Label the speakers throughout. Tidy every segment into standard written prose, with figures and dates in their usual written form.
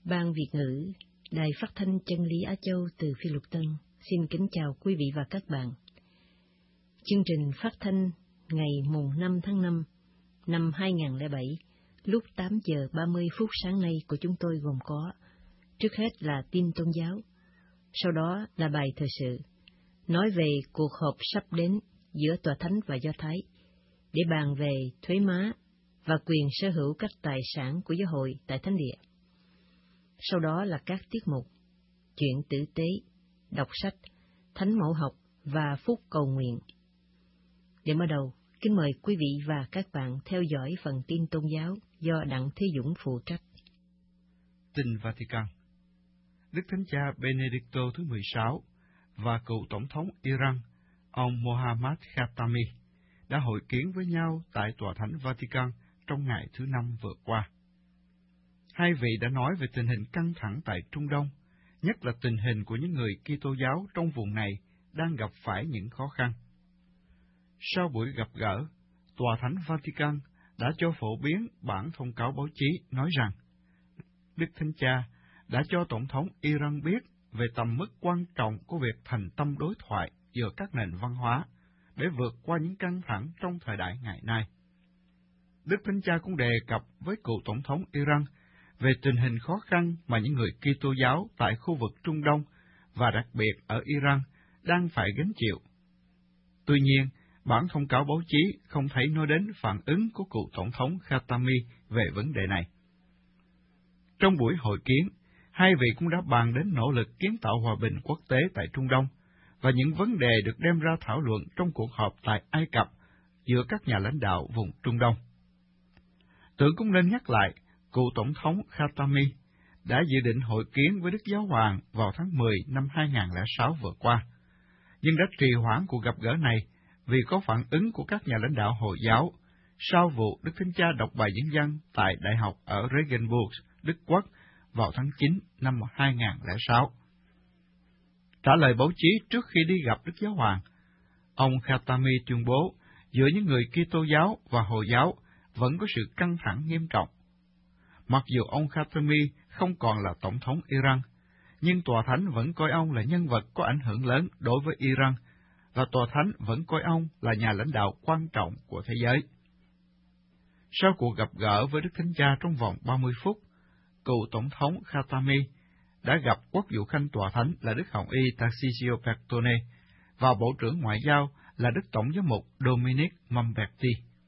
Speaker 1: Ban Việt ngữ, Đài Phát thanh Chân lý Á Châu từ Phi Luật Tân xin kính chào quý vị và các bạn. Chương trình phát thanh ngày mùng 5 tháng 5 năm 2007 lúc 8 giờ 30 phút sáng nay của chúng tôi gồm có: trước hết là tin tôn giáo, sau đó là bài thời sự, nói về cuộc họp sắp đến giữa Tòa Thánh và Do Thái để bàn về thuế má và quyền sở hữu các tài sản của giáo hội tại Thánh Địa. Sau đó là các tiết mục chuyện tử tế, đọc sách, thánh mẫu học và phút cầu nguyện. Để mở đầu, kính mời quý vị và các bạn theo dõi phần tin tôn giáo do Đặng Thế Dũng phụ trách.
Speaker 2: Tin Vatican. Đức Thánh Cha Benedicto thứ 16 và cựu Tổng thống Iran, ông Mohammad Khatami, đã hội kiến với nhau tại Tòa Thánh Vatican trong ngày thứ Năm vừa qua. Hai vị đã nói về tình hình căng thẳng tại Trung Đông, nhất là tình hình của những người Kitô giáo trong vùng này đang gặp phải những khó khăn. Sau buổi gặp gỡ, Tòa Thánh Vatican đã cho phổ biến bản thông cáo báo chí nói rằng Đức Thánh Cha đã cho Tổng thống Iran biết về tầm mức quan trọng của việc thành tâm đối thoại giữa các nền văn hóa để vượt qua những căng thẳng trong thời đại ngày nay. Đức Thánh Cha cũng đề cập với cựu Tổng thống Iran về tình hình khó khăn mà những người Kitô giáo tại khu vực Trung Đông và đặc biệt ở Iran đang phải gánh chịu. Tuy nhiên, bản thông cáo báo chí không thấy nói đến phản ứng của cựu Tổng thống Khatami về vấn đề này. Trong buổi hội kiến, hai vị cũng đã bàn đến nỗ lực kiến tạo hòa bình quốc tế tại Trung Đông và những vấn đề được đem ra thảo luận trong cuộc họp tại Ai Cập giữa các nhà lãnh đạo vùng Trung Đông. Tưởng cũng nên nhắc lại, cựu Tổng thống Khatami đã dự định hội kiến với Đức Giáo Hoàng vào tháng 10 năm 2006 vừa qua, nhưng đã trì hoãn cuộc gặp gỡ này vì có phản ứng của các nhà lãnh đạo Hồi giáo sau vụ Đức Thánh Cha đọc bài diễn văn tại đại học ở Regensburg, Đức Quốc vào tháng 9 năm 2006. Trả lời báo chí trước khi đi gặp Đức Giáo Hoàng, ông Khatami tuyên bố giữa những người Kitô giáo và Hồi giáo vẫn có sự căng thẳng nghiêm trọng. Mặc dù ông Khatami không còn là Tổng thống Iran, nhưng Tòa Thánh vẫn coi ông là nhân vật có ảnh hưởng lớn đối với Iran, và Tòa Thánh vẫn coi ông là nhà lãnh đạo quan trọng của thế giới. Sau cuộc gặp gỡ với Đức Thánh Cha trong vòng 30 phút, cựu Tổng thống Khatami đã gặp Quốc vụ Khanh Tòa Thánh là Đức Hồng Y Tarcisio Bertone và Bộ trưởng Ngoại giao là Đức Tổng giám mục Dominic Mamberti.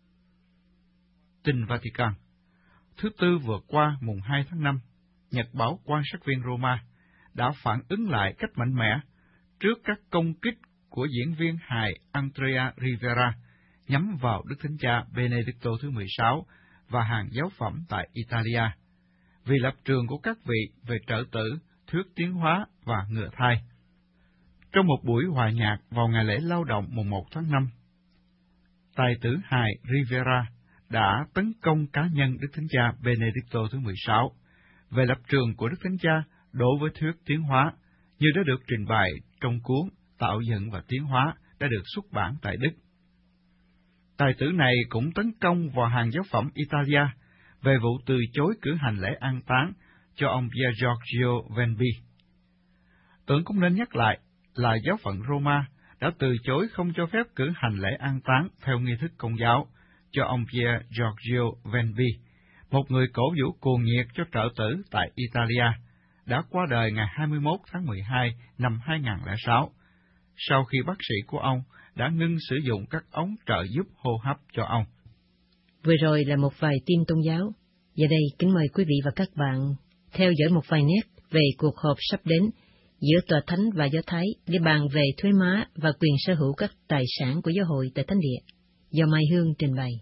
Speaker 2: Tin Vatican. Thứ Tư vừa qua mùng 2 tháng 5, Nhật báo Quan sát viên Roma đã phản ứng lại cách mạnh mẽ trước các công kích của diễn viên hài Andrea Rivera nhắm vào Đức Thánh Cha Benedicto thứ 16 và hàng giáo phẩm tại Italia, vì lập trường của các vị về trợ tử, thuyết tiến hóa và ngừa thai. Trong một buổi hòa nhạc vào ngày lễ lao động mùng 1 tháng 5, tài tử hài Rivera đã tấn công cá nhân Đức Thánh Cha Benedicto thứ 16 về lập trường của Đức Thánh Cha đối với thuyết tiến hóa, như đã được trình bày trong cuốn Tạo dựng và tiến hóa đã được xuất bản tại Đức. Tài tử này cũng tấn công vào hàng giáo phẩm Italia về vụ từ chối cử hành lễ an táng cho ông Pier Giorgio Venbi. Tưởng cũng nên nhắc lại là giáo phận Roma đã từ chối không cho phép cử hành lễ an táng theo nghi thức Công giáo cho ông Pier Giorgio Venbi, một người cổ vũ cuồng nhiệt cho trợ tử tại Italia, đã qua đời ngày 21 tháng 12 năm 2006, sau khi bác sĩ của ông đã ngưng sử dụng các ống trợ giúp hô hấp cho ông.
Speaker 1: Vừa rồi là một vài tin tôn giáo. Giờ đây kính mời quý vị và các bạn theo dõi một vài nét về cuộc họp sắp đến giữa Tòa Thánh và Do Thái để bàn về thuế má và quyền sở hữu các tài sản của giáo hội tại Thánh Địa, do Mai Hương trình bày.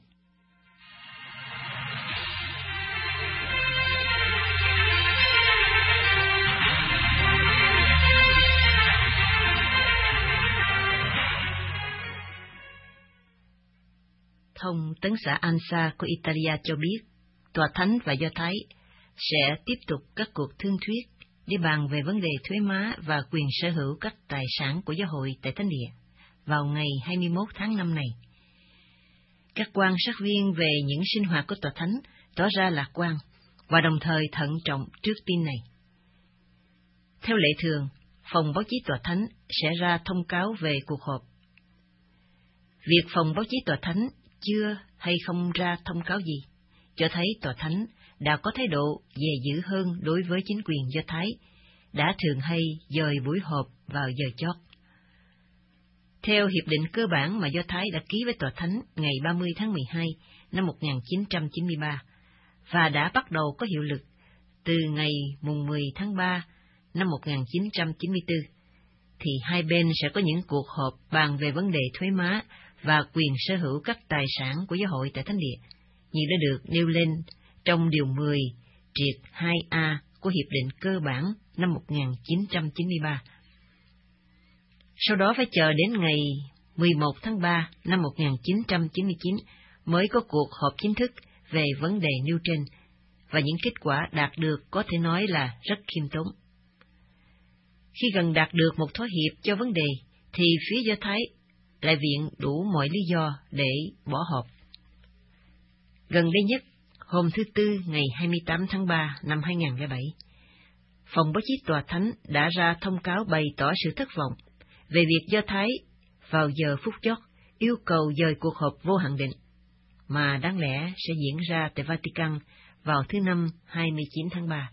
Speaker 1: Thông tấn xã ANSA của Italia cho biết, Tòa Thánh và Do Thái sẽ tiếp tục các cuộc thương thuyết để bàn về vấn đề thuế má và quyền sở hữu các tài sản của giáo hội tại Thánh Địa vào ngày 21 tháng 5 này. Các quan sát viên về những sinh hoạt của Tòa Thánh tỏ ra lạc quan và đồng thời thận trọng trước tin này. Theo lệ thường, phòng báo chí tòa thánh sẽ ra thông cáo về cuộc họp. Việc phòng báo chí tòa thánh chưa hay không ra thông cáo gì, cho thấy tòa thánh đã có thái độ dè dữ hơn đối với chính quyền Do Thái, đã thường hay dời buổi họp vào giờ chót. Theo hiệp định cơ bản mà Do Thái đã ký với tòa thánh ngày 30 tháng 12 năm 1993, và đã bắt đầu có hiệu lực từ ngày mùng 10 tháng 3 năm 1994, thì hai bên sẽ có những cuộc họp bàn về vấn đề thuế má và quyền sở hữu các tài sản của giáo hội tại Thánh Địa, như đã được nêu lên trong Điều 10 triệt 2A của Hiệp định Cơ bản năm 1993. Sau đó phải chờ đến ngày 11 tháng 3 năm 1999 mới có cuộc họp chính thức về vấn đề nêu trên, và những kết quả đạt được có thể nói là rất khiêm tốn. Khi gần đạt được một thỏa hiệp cho vấn đề, thì phía Do Thái lại viện đủ mọi lý do để bỏ họp. Gần đây nhất, hôm thứ Tư ngày 28 tháng 3 năm 2007, phòng báo chí tòa thánh đã ra thông cáo bày tỏ sự thất vọng về việc Do Thái vào giờ phút chót yêu cầu dời cuộc họp vô hạn định, mà đáng lẽ sẽ diễn ra tại Vatican vào thứ Năm 29 tháng 3.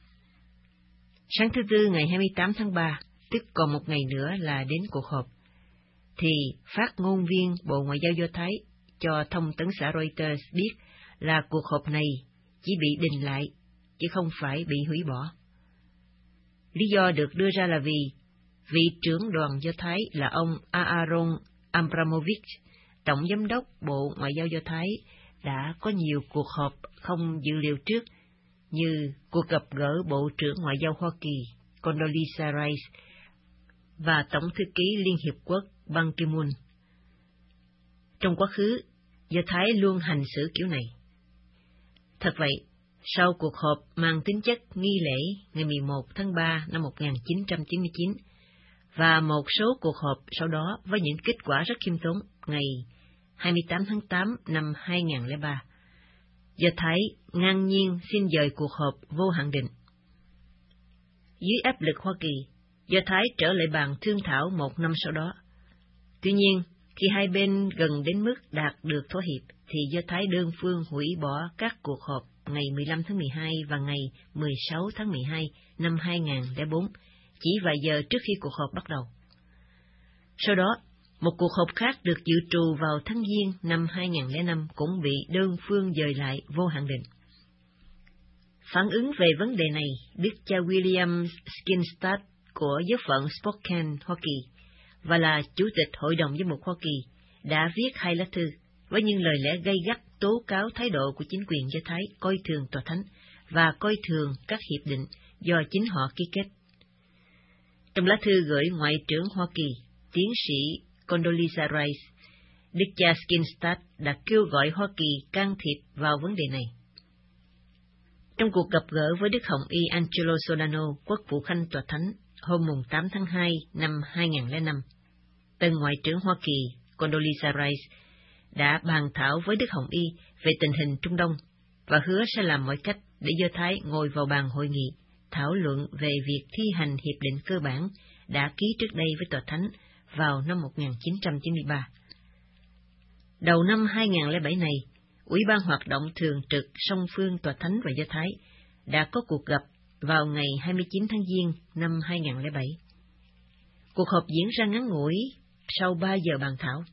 Speaker 1: Sáng thứ Tư ngày 28 tháng 3, tức còn một ngày nữa là đến cuộc họp, thì phát ngôn viên Bộ Ngoại giao Do Thái cho thông tấn xã Reuters biết là cuộc họp này chỉ bị đình lại, chứ không phải bị hủy bỏ. Lý do được đưa ra là vì vị trưởng đoàn Do Thái là ông Aaron Abramovich, Tổng Giám đốc Bộ Ngoại giao Do Thái, đã có nhiều cuộc họp không dự liệu trước, như cuộc gặp gỡ Bộ trưởng Ngoại giao Hoa Kỳ Condoleezza Rice và Tổng thư ký Liên Hiệp Quốc Ban Ki-moon. Trong quá khứ, Do Thái luôn hành xử kiểu này. Thật vậy, sau cuộc họp mang tính chất nghi lễ ngày 11 tháng 3 năm 1999, và một số cuộc họp sau đó với những kết quả rất khiêm tốn ngày 28 tháng 8 năm 2003, Do Thái ngang nhiên xin dời cuộc họp vô hạn định. Dưới áp lực Hoa Kỳ, Do Thái trở lại bàn thương thảo một năm sau đó. Tuy nhiên, khi hai bên gần đến mức đạt được thỏa hiệp, thì Do Thái đơn phương hủy bỏ các cuộc họp ngày 15 tháng 12 và ngày 16 tháng 12 năm 2004, chỉ vài giờ trước khi cuộc họp bắt đầu. Sau đó, một cuộc họp khác được dự trù vào tháng Giêng năm 2005 cũng bị đơn phương dời lại vô hạn định. Phản ứng về vấn đề này, đức cha William Skinstad của giáo phận Spokane, Hoa Kỳ, và là Chủ tịch Hội đồng Giám mục Hoa Kỳ, đã viết 2 lá thư với những lời lẽ gay gắt tố cáo thái độ của chính quyền Do Thái coi thường tòa thánh và coi thường các hiệp định do chính họ ký kết. Trong lá thư gửi Ngoại trưởng Hoa Kỳ, tiến sĩ Condoleezza Rice, đức cha Skinstad đã kêu gọi Hoa Kỳ can thiệp vào vấn đề này. Trong cuộc gặp gỡ với Đức Hồng Y Angelo Sodano, quốc vụ khanh tòa thánh, hôm 8 tháng 2 năm 2005, tân Ngoại trưởng Hoa Kỳ Condoleezza Rice đã bàn thảo với Đức Hồng Y về tình hình Trung Đông và hứa sẽ làm mọi cách để Do Thái ngồi vào bàn hội nghị thảo luận về việc thi hành hiệp định cơ bản đã ký trước đây với tòa thánh vào năm 1993. Đầu năm 2007 này, Ủy ban hoạt động thường trực song phương tòa thánh và Do Thái đã có cuộc gặp vào ngày 29 tháng Giêng năm 2007. Cuộc họp diễn ra ngắn ngủi sau 3 giờ bàn thảo.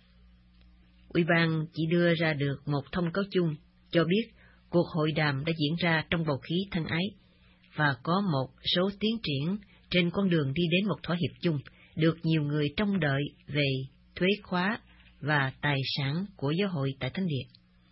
Speaker 1: Ủy ban chỉ đưa ra được một thông cáo chung cho biết cuộc hội đàm đã diễn ra trong bầu khí thân ái và có một số tiến triển trên con đường đi đến một thỏa hiệp chung được nhiều người trông đợi về thuế khóa và tài sản của giáo hội tại Thánh Địa.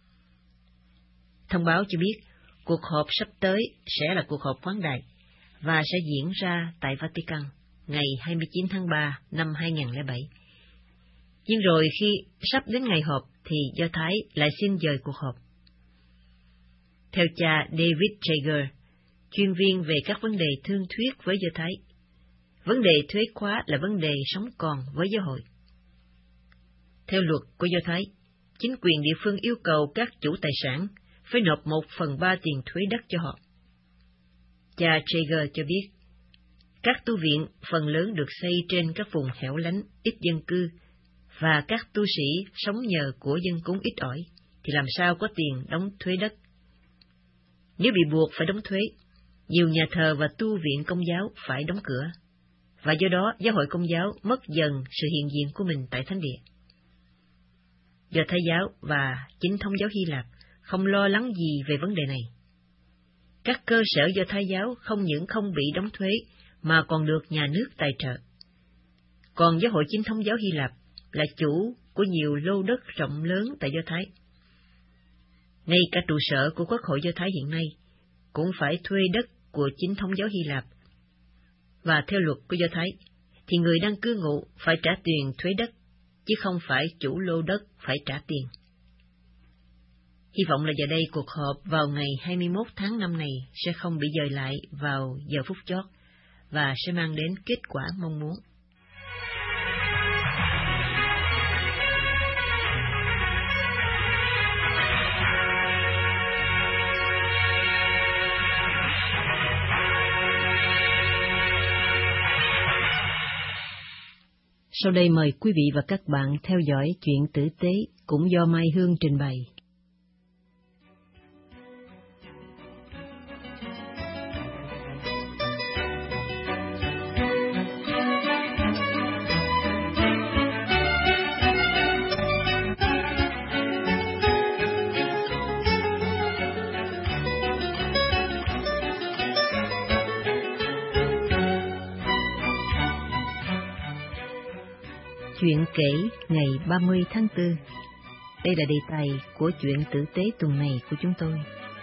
Speaker 1: Thông báo cho biết cuộc họp sắp tới sẽ là cuộc họp khoáng đại và sẽ diễn ra tại Vatican ngày 29 tháng 3 năm 2007. Nhưng rồi khi sắp đến ngày họp thì Do Thái lại xin dời cuộc họp. Theo cha David Jager, chuyên viên về các vấn đề thương thuyết với Do Thái, vấn đề thuế khóa là vấn đề sống còn với giáo hội. Theo luật của Do Thái, chính quyền địa phương yêu cầu các chủ tài sản phải nộp 1/3 tiền thuế đất cho họ. Cha Traeger cho biết, các tu viện phần lớn được xây trên các vùng hẻo lánh, ít dân cư, và các tu sĩ sống nhờ của dân cúng ít ỏi, thì làm sao có tiền đóng thuế đất? Nếu bị buộc phải đóng thuế, nhiều nhà thờ và tu viện Công giáo phải đóng cửa, và do đó giáo hội Công giáo mất dần sự hiện diện của mình tại thánh địa. Do Thái giáo và chính thống giáo Hy Lạp không lo lắng gì về vấn đề này. Các cơ sở do Thái giáo không những không bị đóng thuế mà còn được nhà nước tài trợ. Còn giáo hội chính thống giáo Hy Lạp là chủ của nhiều lô đất rộng lớn tại Do Thái. Ngay cả trụ sở của Quốc hội Do Thái hiện nay cũng phải thuê đất của chính thống giáo Hy Lạp. Và theo luật của Do Thái, thì người đang cư ngụ phải trả tiền thuế đất, chứ không phải chủ lô đất phải trả tiền. Hy vọng là giờ đây cuộc họp vào ngày 21 tháng 5 này sẽ không bị dời lại vào giờ phút chót và sẽ mang đến kết quả mong muốn. Sau đây mời quý vị và các bạn theo dõi chuyện tử tế cũng do Mai Hương trình bày. Chuyện kể ngày 30 tháng 4. Đây là đề tài của chuyện tử tế tuần này của chúng tôi.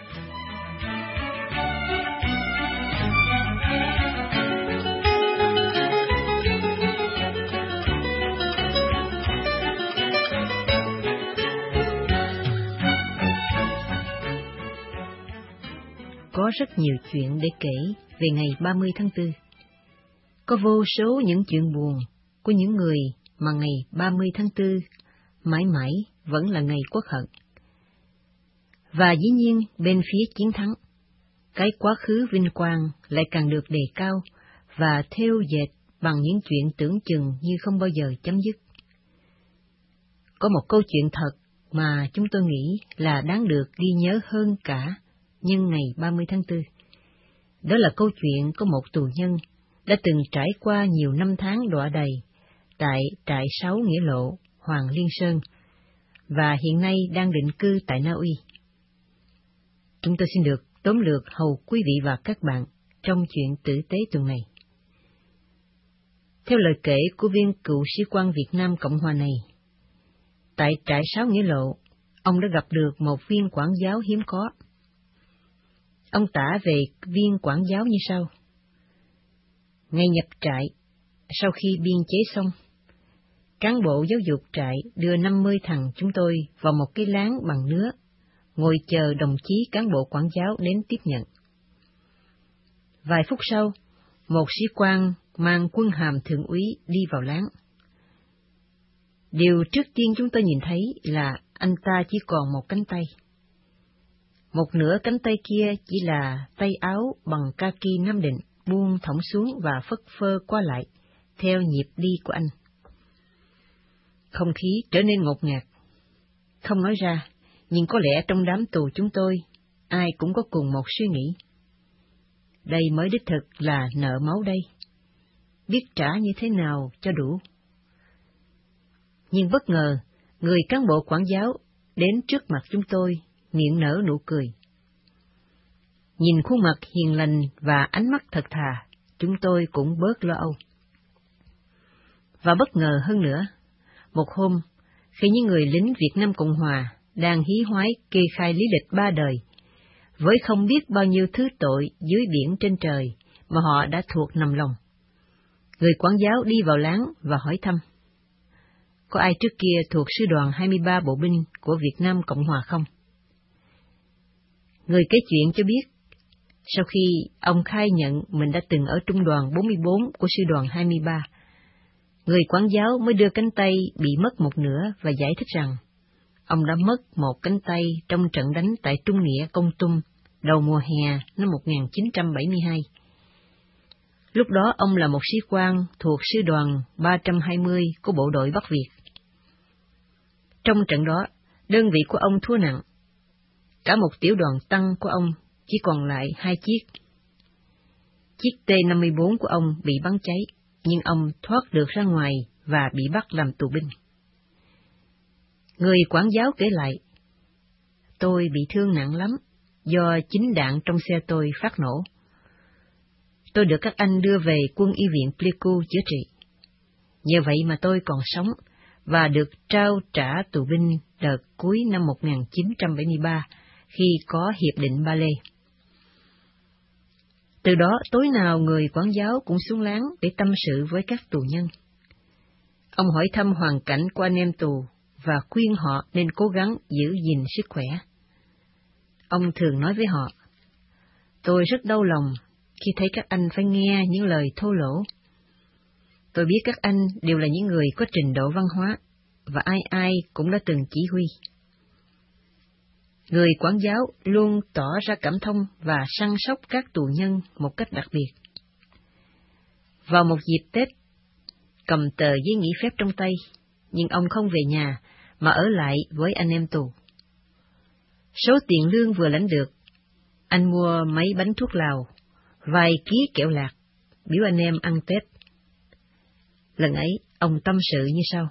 Speaker 1: Có rất nhiều chuyện để kể về ngày 30 tháng 4. Có vô số những chuyện buồn của những người mà ngày 30 tháng 4 mãi mãi vẫn là ngày uất hận. Và dĩ nhiên bên phía chiến thắng, cái quá khứ vinh quang lại càng được đề cao và thêu dệt bằng những chuyện tưởng chừng như không bao giờ chấm dứt. Có một câu chuyện thật mà chúng tôi nghĩ là đáng được ghi nhớ hơn cả nhân ngày 30 tháng 4. Đó là câu chuyện có một tù nhân đã từng trải qua nhiều năm tháng đọa đầy tại trại 6 Nghĩa Lộ, Hoàng Liên Sơn, và hiện nay đang định cư tại Na Uy. Chúng tôi xin được tóm lược hầu quý vị và các bạn trong chuyện tử tế tuần này. Theo lời kể của viên cựu sĩ quan Việt Nam Cộng Hòa này, tại trại 6 Nghĩa Lộ, ông đã gặp được một viên quản giáo hiếm có. Ông tả về viên quản giáo như sau. Ngày nhập trại, sau khi biên chế xong, cán bộ giáo dục trại đưa 50 thằng chúng tôi vào một cái láng bằng nứa, ngồi chờ đồng chí cán bộ quản giáo đến tiếp nhận. Vài phút sau, một sĩ quan mang quân hàm thượng úy đi vào láng. Điều trước tiên chúng tôi nhìn thấy là anh ta chỉ còn một cánh tay. Một nửa cánh tay kia chỉ là tay áo bằng kaki Nam Định, buông thõng xuống và phất phơ qua lại, theo nhịp đi của anh. Không khí trở nên ngột ngạt. Không nói ra, nhưng có lẽ trong đám tù chúng tôi, ai cũng có cùng một suy nghĩ. Đây mới đích thực là nợ máu đây. Biết trả như thế nào cho đủ. Nhưng bất ngờ, người cán bộ quản giáo đến trước mặt chúng tôi, miệng nở nụ cười. Nhìn khuôn mặt hiền lành và ánh mắt thật thà, chúng tôi cũng bớt lo âu. Và bất ngờ hơn nữa, một hôm, khi những người lính Việt Nam Cộng Hòa đang hí hoái kê khai lý lịch 3 đời, với không biết bao nhiêu thứ tội dưới biển trên trời mà họ đã thuộc nằm lòng, người quản giáo đi vào láng và hỏi thăm. Có ai trước kia thuộc sư đoàn 23 bộ binh của Việt Nam Cộng Hòa không? Người kể chuyện cho biết, sau khi ông khai nhận mình đã từng ở trung đoàn 44 của sư đoàn 23, người quản giáo mới đưa cánh tay bị mất một nửa và giải thích rằng ông đã mất một cánh tay trong trận đánh tại Trung Nghĩa Công Tum đầu mùa hè năm 1972. Lúc đó ông là một sĩ quan thuộc sư đoàn 320 của bộ đội Bắc Việt. Trong trận đó, đơn vị của ông thua nặng. Cả một tiểu đoàn tăng của ông chỉ còn lại 2 chiếc. Chiếc T-54 của ông bị bắn cháy, nhưng ông thoát được ra ngoài và bị bắt làm tù binh. Người quản giáo kể lại, tôi bị thương nặng lắm do chính đạn trong xe tôi phát nổ. Tôi được các anh đưa về quân y viện Pleiku chữa trị. Nhờ vậy mà tôi còn sống và được trao trả tù binh đợt cuối năm 1973 khi có Hiệp định Ba Lê. Từ đó, tối nào người quản giáo cũng xuống láng để tâm sự với các tù nhân. Ông hỏi thăm hoàn cảnh của anh em tù và khuyên họ nên cố gắng giữ gìn sức khỏe. Ông thường nói với họ, tôi rất đau lòng khi thấy các anh phải nghe những lời thô lỗ. Tôi biết các anh đều là những người có trình độ văn hóa, và ai ai cũng đã từng chỉ huy. Người quản giáo luôn tỏ ra cảm thông và săn sóc các tù nhân một cách đặc biệt. Vào một dịp Tết, cầm tờ giấy nghỉ phép trong tay, nhưng ông không về nhà mà ở lại với anh em tù. Số tiền lương vừa lãnh được, anh mua mấy bánh thuốc lào, vài ký kẹo lạc, biếu anh em ăn Tết. Lần ấy, ông tâm sự như sau.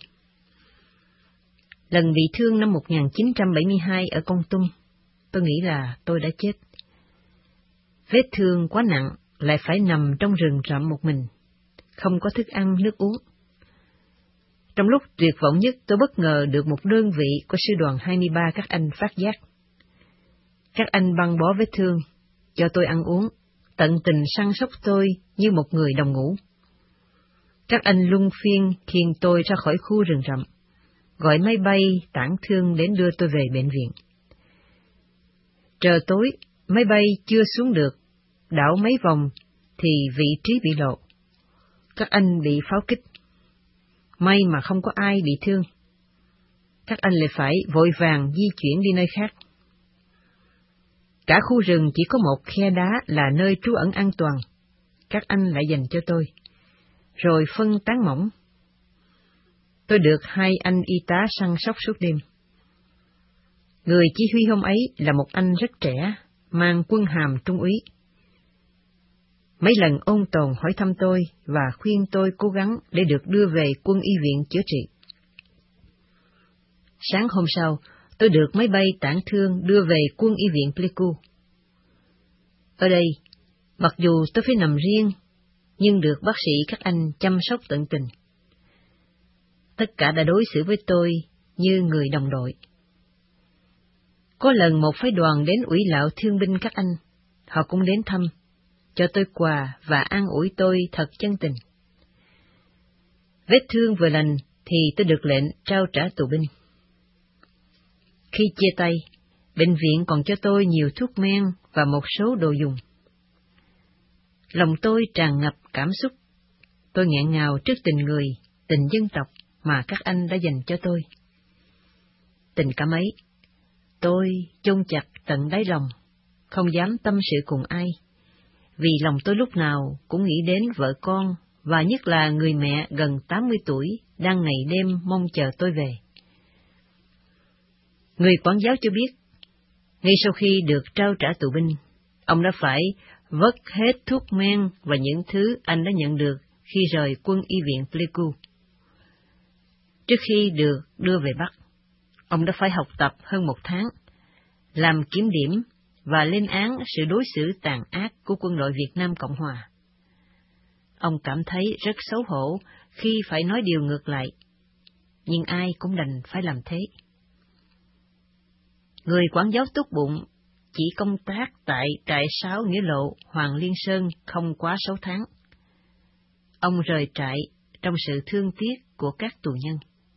Speaker 1: Lần bị thương năm 1972 ở Kon Tum, tôi nghĩ là tôi đã chết. Vết thương quá nặng, lại phải nằm trong rừng rậm một mình, không có thức ăn, nước uống. Trong lúc tuyệt vọng nhất, tôi bất ngờ được một đơn vị của sư đoàn 23 các anh phát giác. Các anh băng bó vết thương, cho tôi ăn uống, tận tình săn sóc tôi như một người đồng ngũ. Các anh luân phiên khiêng tôi ra khỏi khu rừng rậm, gọi máy bay tản thương đến đưa tôi về bệnh viện. Trời tối, máy bay chưa xuống được, đảo mấy vòng thì vị trí bị lộ. Các anh bị pháo kích. May mà không có ai bị thương. Các anh lại phải vội vàng di chuyển đi nơi khác. Cả khu rừng chỉ có một khe đá là nơi trú ẩn an toàn. Các anh lại dành cho tôi, rồi phân tán mỏng. Tôi được 2 anh y tá săn sóc suốt đêm. Người chỉ huy hôm ấy là một anh rất trẻ, mang quân hàm trung úy. Mấy lần ôn tồn hỏi thăm tôi và khuyên tôi cố gắng để được đưa về quân y viện chữa trị. Sáng hôm sau, tôi được máy bay tản thương đưa về quân y viện Pleiku. Ở đây, mặc dù tôi phải nằm riêng, nhưng được bác sĩ các anh chăm sóc tận tình. Tất cả đã đối xử với tôi như người đồng đội. Có lần một phái đoàn đến ủy lạo thương binh các anh, họ cũng đến thăm, cho tôi quà và an ủi tôi thật chân tình. Vết thương vừa lành thì tôi được lệnh trao trả tù binh. Khi chia tay, bệnh viện còn cho tôi nhiều thuốc men và một số đồ dùng. Lòng tôi tràn ngập cảm xúc. Tôi nghẹn ngào trước tình người, tình dân tộc mà các anh đã dành cho tôi. Tình cảm ấy, tôi chôn chặt tận đáy lòng, không dám tâm sự cùng ai, vì lòng tôi lúc nào cũng nghĩ đến vợ con, và nhất là người mẹ gần 80 tuổi đang ngày đêm mong chờ tôi về. Người quản giáo cho biết, ngay sau khi được trao trả tù binh, ông đã phải vất hết thuốc men và những thứ anh đã nhận được khi rời quân y viện Pleiku. Trước khi được đưa về Bắc, ông đã phải học tập hơn 1 tháng, làm kiểm điểm và lên án sự đối xử tàn ác của quân đội Việt Nam Cộng Hòa. Ông cảm thấy rất xấu hổ khi phải nói điều ngược lại, nhưng ai cũng đành phải làm thế. Người quản giáo tốt bụng chỉ công tác tại trại 6 Nghĩa Lộ, Hoàng Liên Sơn không quá 6 tháng. Ông rời trại trong sự thương tiếc của các tù nhân.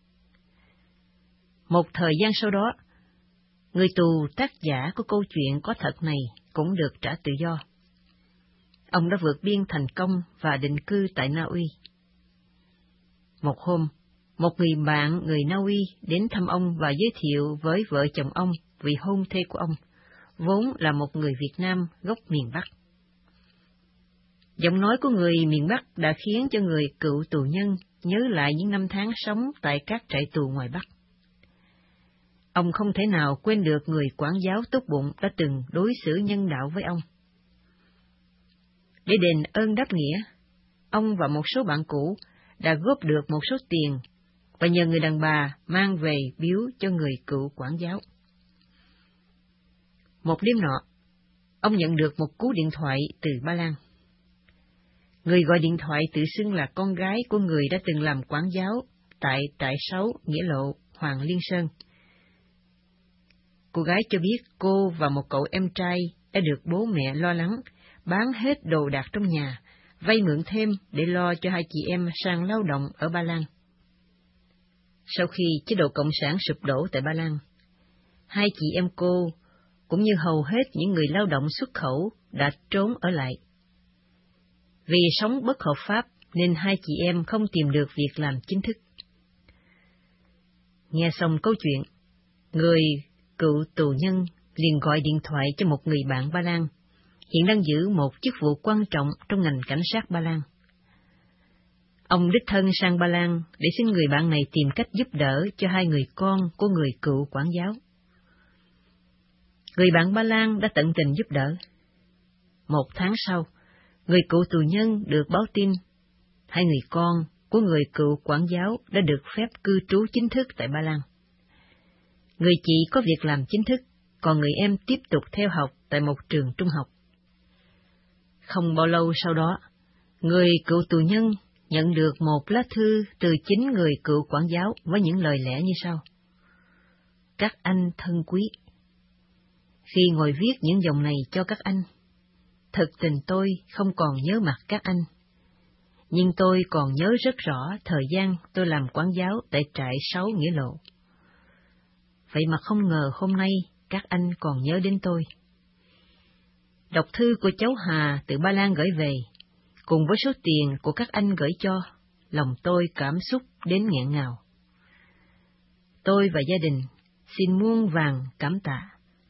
Speaker 1: Một thời gian sau đó, người tù tác giả của câu chuyện có thật này cũng được trả tự do. Ông đã vượt biên thành công và định cư tại Na Uy. Một hôm, một người bạn người Na Uy đến thăm ông và giới thiệu với vợ chồng ông vị hôn thê của ông, vốn là một người Việt Nam gốc miền Bắc. Giọng nói của người miền Bắc đã khiến cho người cựu tù nhân nhớ lại những năm tháng sống tại các trại tù ngoài Bắc. Ông không thể nào quên được người quản giáo tốt bụng đã từng đối xử nhân đạo với ông. Để đền ơn đáp nghĩa, ông và một số bạn cũ đã góp được một số tiền và nhờ người đàn bà mang về biếu cho người cựu quản giáo. Một đêm nọ, ông nhận được một cú điện thoại từ Ba Lan. Người gọi điện thoại tự xưng là con gái của người đã từng làm quản giáo tại trại 6 Nghĩa Lộ, Hoàng Liên Sơn. Cô gái cho biết cô và một cậu em trai đã được bố mẹ lo lắng, bán hết đồ đạc trong nhà, vay mượn thêm để lo cho hai chị em sang lao động ở Ba Lan. Sau khi chế độ Cộng sản sụp đổ tại Ba Lan, hai chị em cô, cũng như hầu hết những người lao động xuất khẩu, đã trốn ở lại. Vì sống bất hợp pháp nên hai chị em không tìm được việc làm chính thức. Nghe xong câu chuyện, người cựu tù nhân liền gọi điện thoại cho một người bạn Ba Lan, hiện đang giữ một chức vụ quan trọng trong ngành cảnh sát Ba Lan. Ông đích thân sang Ba Lan để xin người bạn này tìm cách giúp đỡ cho hai người con của người cựu quản giáo. Người bạn Ba Lan đã tận tình giúp đỡ. 1 tháng sau, người cựu tù nhân được báo tin, hai người con của người cựu quản giáo đã được phép cư trú chính thức tại Ba Lan. Người chị có việc làm chính thức, còn người em tiếp tục theo học tại một trường trung học. Không bao lâu sau đó, người cựu tù nhân nhận được một lá thư từ chính người cựu quản giáo với những lời lẽ như sau: Các anh thân quý, khi ngồi viết những dòng này cho các anh, thực tình tôi không còn nhớ mặt các anh, nhưng tôi còn nhớ rất rõ thời gian tôi làm quản giáo tại trại 6 Nghĩa Lộ. Vậy mà không ngờ hôm nay các anh còn nhớ đến tôi. Đọc thư của cháu Hà từ Ba Lan gửi về, cùng với số tiền của các anh gửi cho, lòng tôi cảm xúc đến nghẹn ngào. Tôi và gia đình xin muôn vàn cảm tạ.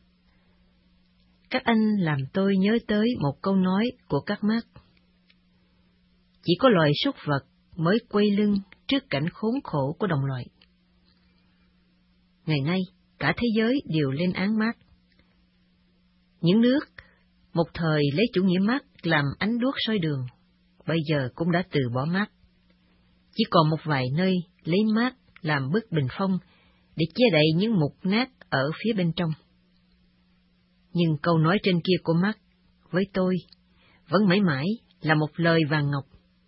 Speaker 1: Các anh làm tôi nhớ tới một câu nói của các Mác: chỉ có loài súc vật mới quay lưng trước cảnh khốn khổ của đồng loại. Ngày nay, cả thế giới đều lên án Mác. Những nước một thời lấy chủ nghĩa Mác làm ánh đuốc soi đường, bây giờ cũng đã từ bỏ Mác. Chỉ còn một vài nơi lấy Mác làm bức bình phong để che đậy những mục nát ở phía bên trong. Nhưng câu nói trên kia của Mác với tôi vẫn mãi mãi là một lời vàng ngọc.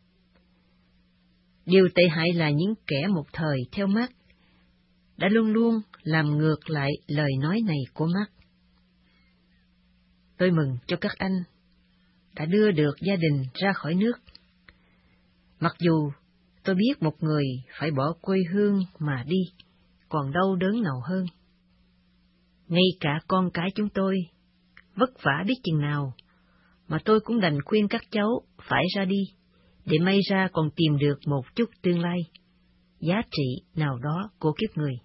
Speaker 1: Điều tệ hại là những kẻ một thời theo Mác đã luôn luôn làm ngược lại lời nói này của Mác. Tôi mừng cho các anh đã đưa được gia đình ra khỏi nước. Mặc dù tôi biết một người phải bỏ quê hương mà đi, còn đau đớn nào hơn. Ngay cả con cái chúng tôi vất vả biết chừng nào, mà tôi cũng đành khuyên các cháu phải ra đi, để may ra còn tìm được một chút tương lai, giá trị nào đó của kiếp người.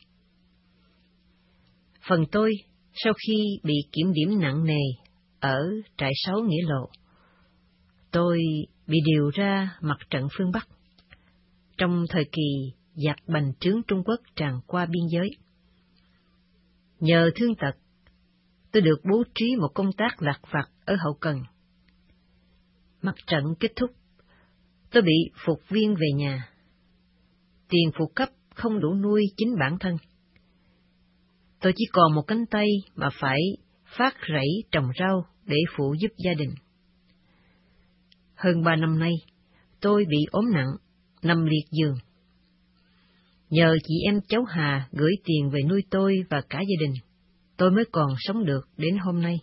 Speaker 1: Phần tôi, sau khi bị kiểm điểm nặng nề ở trại 6 Nghĩa Lộ, tôi bị điều ra mặt trận phương Bắc, trong thời kỳ giặc bành trướng Trung Quốc tràn qua biên giới. Nhờ thương tật, tôi được bố trí một công tác lặt vặt ở hậu cần. Mặt trận kết thúc, tôi bị phục viên về nhà. Tiền phụ cấp không đủ nuôi chính bản thân. Tôi chỉ còn một cánh tay mà phải phát rẫy trồng rau để phụ giúp gia đình. Hơn 3 năm nay, tôi bị ốm nặng, nằm liệt giường. Nhờ chị em cháu Hà gửi tiền về nuôi tôi và cả gia đình, tôi mới còn sống được đến hôm nay.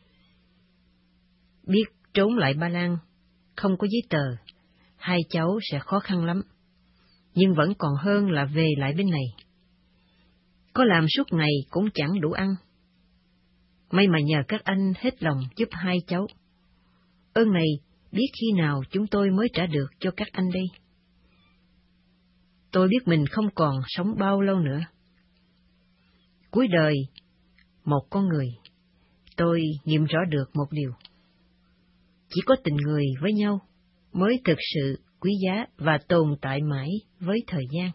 Speaker 1: Biết trốn lại Ba Lan, không có giấy tờ, hai cháu sẽ khó khăn lắm, nhưng vẫn còn hơn là về lại bên này. Có làm suốt ngày cũng chẳng đủ ăn. May mà nhờ các anh hết lòng giúp hai cháu. Ơn này biết khi nào chúng tôi mới trả được cho các anh đây. tôi biết mình không còn sống bao lâu nữa. Cuối đời, một con người, tôi nghiệm rõ được một điều. Chỉ có tình người với nhau mới thực sự quý giá và tồn tại mãi với thời gian.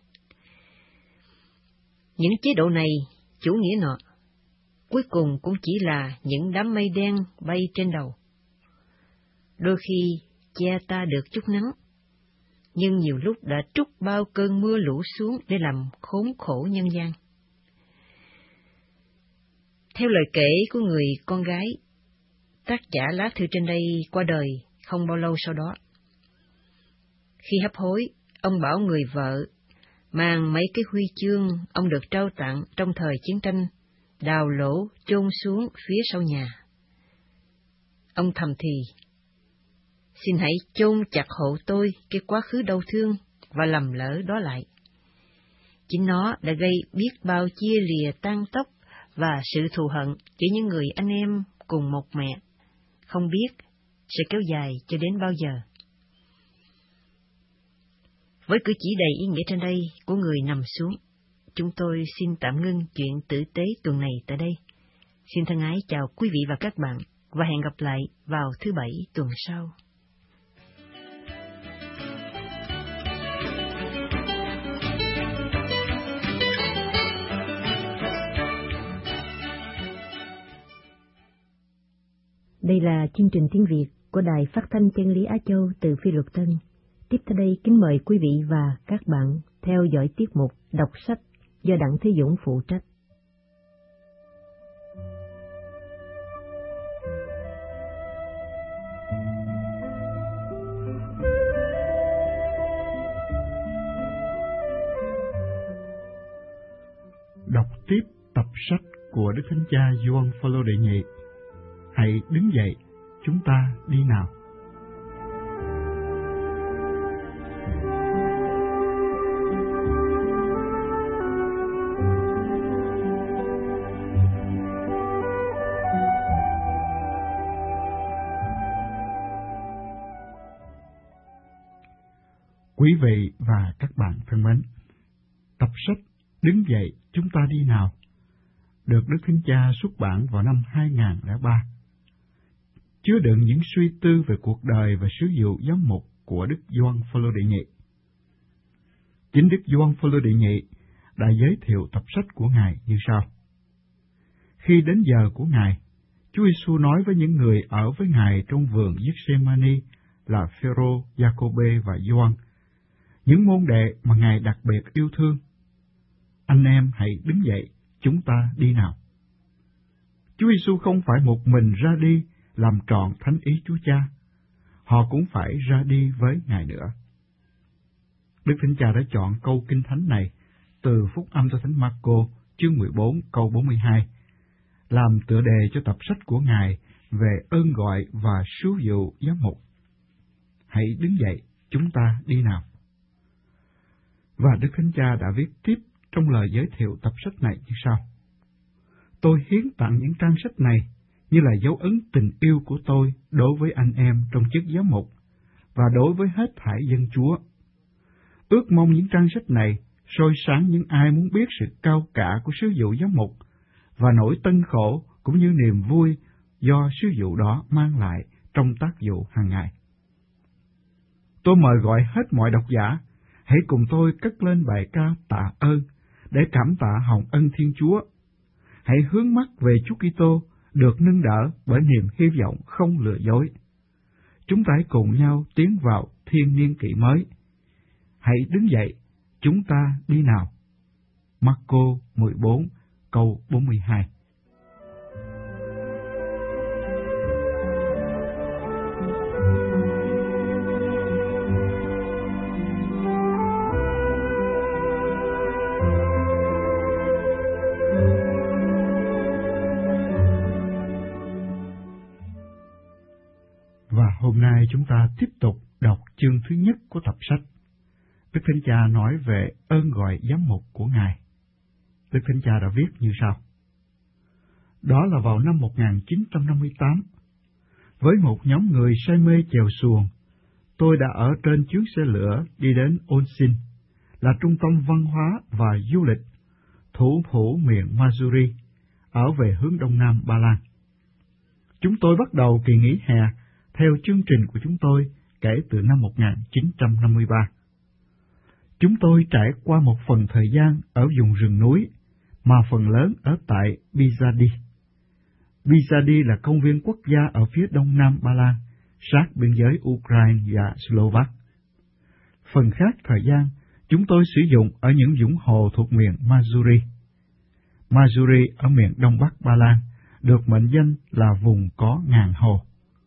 Speaker 1: Những chế độ này, chủ nghĩa nọ, cuối cùng cũng chỉ là những đám mây đen bay trên đầu. Đôi khi che ta được chút nắng, nhưng nhiều lúc đã trút bao cơn mưa lũ xuống để làm khốn khổ nhân gian. Theo lời kể của người con gái, tác giả lá thư trên đây qua đời không bao lâu sau đó. Khi hấp hối, ông bảo người vợ mang mấy cái huy chương ông được trao tặng trong thời chiến tranh, đào lỗ chôn xuống phía sau nhà. Ông thầm thì: xin hãy chôn chặt hộ tôi cái quá khứ đau thương và lầm lỡ đó lại. Chính nó đã gây biết bao chia lìa tan tóc và sự thù hận giữa những người anh em cùng một mẹ, không biết sẽ kéo dài cho đến bao giờ. Với cử chỉ đầy ý nghĩa trên đây của người nằm xuống, chúng tôi xin tạm ngưng chuyện tử tế tuần này tại đây. Xin thân ái chào quý vị và các bạn, và hẹn gặp lại vào thứ Bảy tuần sau. Đây là chương trình tiếng Việt của Đài Phát thanh Chân lý Á Châu từ Phi Luật Tân. Tiếp theo đây kính mời quý vị và các bạn theo dõi tiết mục đọc sách do Đặng Thế Dũng phụ trách.
Speaker 2: Đọc tiếp tập sách của Đức Thánh Cha Gioan Phaolô đệ nhị. Hãy đứng dậy, chúng ta đi nào. Quý vị và các bạn thân mến, tập sách Đứng dậy, chúng ta đi nào được Đức Thánh Cha xuất bản vào năm 2003, chứa đựng những suy tư về cuộc đời và sứ vụ giám mục của Đức Gioan Phaolô đệ nhị. Chính Đức Gioan Phaolô đệ nhị đã giới thiệu tập sách của Ngài như sau: khi đến giờ của Ngài, Chúa Giêsu nói với những người ở với Ngài trong vườn Gethsemane là Phêrô, Giacôbê và Gioan, những môn đệ mà Ngài đặc biệt yêu thương: anh em hãy đứng dậy, chúng ta đi nào. Chúa Giêsu không phải một mình ra đi làm trọn thánh ý Chúa Cha, họ cũng phải ra đi với Ngài nữa. Đức Thánh Cha đã chọn câu kinh thánh này từ Phúc Âm theo Thánh Marco chương 14 câu 42 làm tựa đề cho tập sách của Ngài về ơn gọi và sứ vụ giám mục. Hãy đứng dậy, chúng ta đi nào. Và Đức Thánh Cha đã viết tiếp trong lời giới thiệu tập sách này như sau: tôi hiến tặng những trang sách này như là dấu ấn tình yêu của tôi đối với anh em trong chức giám mục và đối với hết thảy dân Chúa. Ước mong những trang sách này soi sáng những ai muốn biết sự cao cả của sứ vụ giám mục và nỗi tân khổ cũng như niềm vui do sứ vụ đó mang lại trong tác vụ hàng ngày. Tôi mời gọi hết mọi độc giả, hãy cùng tôi cất lên bài ca tạ ơn để cảm tạ hồng ân Thiên Chúa. Hãy hướng mắt về Chúa Kitô được nâng đỡ bởi niềm hy vọng không lừa dối. Chúng ta hãy cùng nhau tiến vào thiên niên kỷ mới. Hãy đứng dậy, chúng ta đi nào. Marco 14 câu 42. Và hôm nay chúng ta tiếp tục đọc chương thứ nhất của tập sách. Đức Thánh Cha nói về ơn gọi giám mục của Ngài. Đức Thánh Cha đã viết như sau: đó là vào năm 1958, với một nhóm người say mê chèo xuồng, tôi đã ở trên chuyến xe lửa đi đến Onsin, là trung tâm văn hóa và du lịch, thủ phủ miền Missouri, ở về hướng đông nam Ba Lan. Chúng tôi bắt đầu kỳ nghỉ hè theo chương trình của chúng tôi kể từ năm 1953. Chúng tôi trải qua một phần thời gian ở vùng rừng núi, mà phần lớn ở tại Bizadi. Bizadi là công viên quốc gia ở phía đông nam Ba Lan, sát biên giới Ukraine và Slovak. Phần khác thời gian, chúng tôi sử dụng ở những vũng hồ thuộc miền Missouri. Missouri ở miền đông bắc Ba Lan được mệnh danh là vùng có ngàn hồ.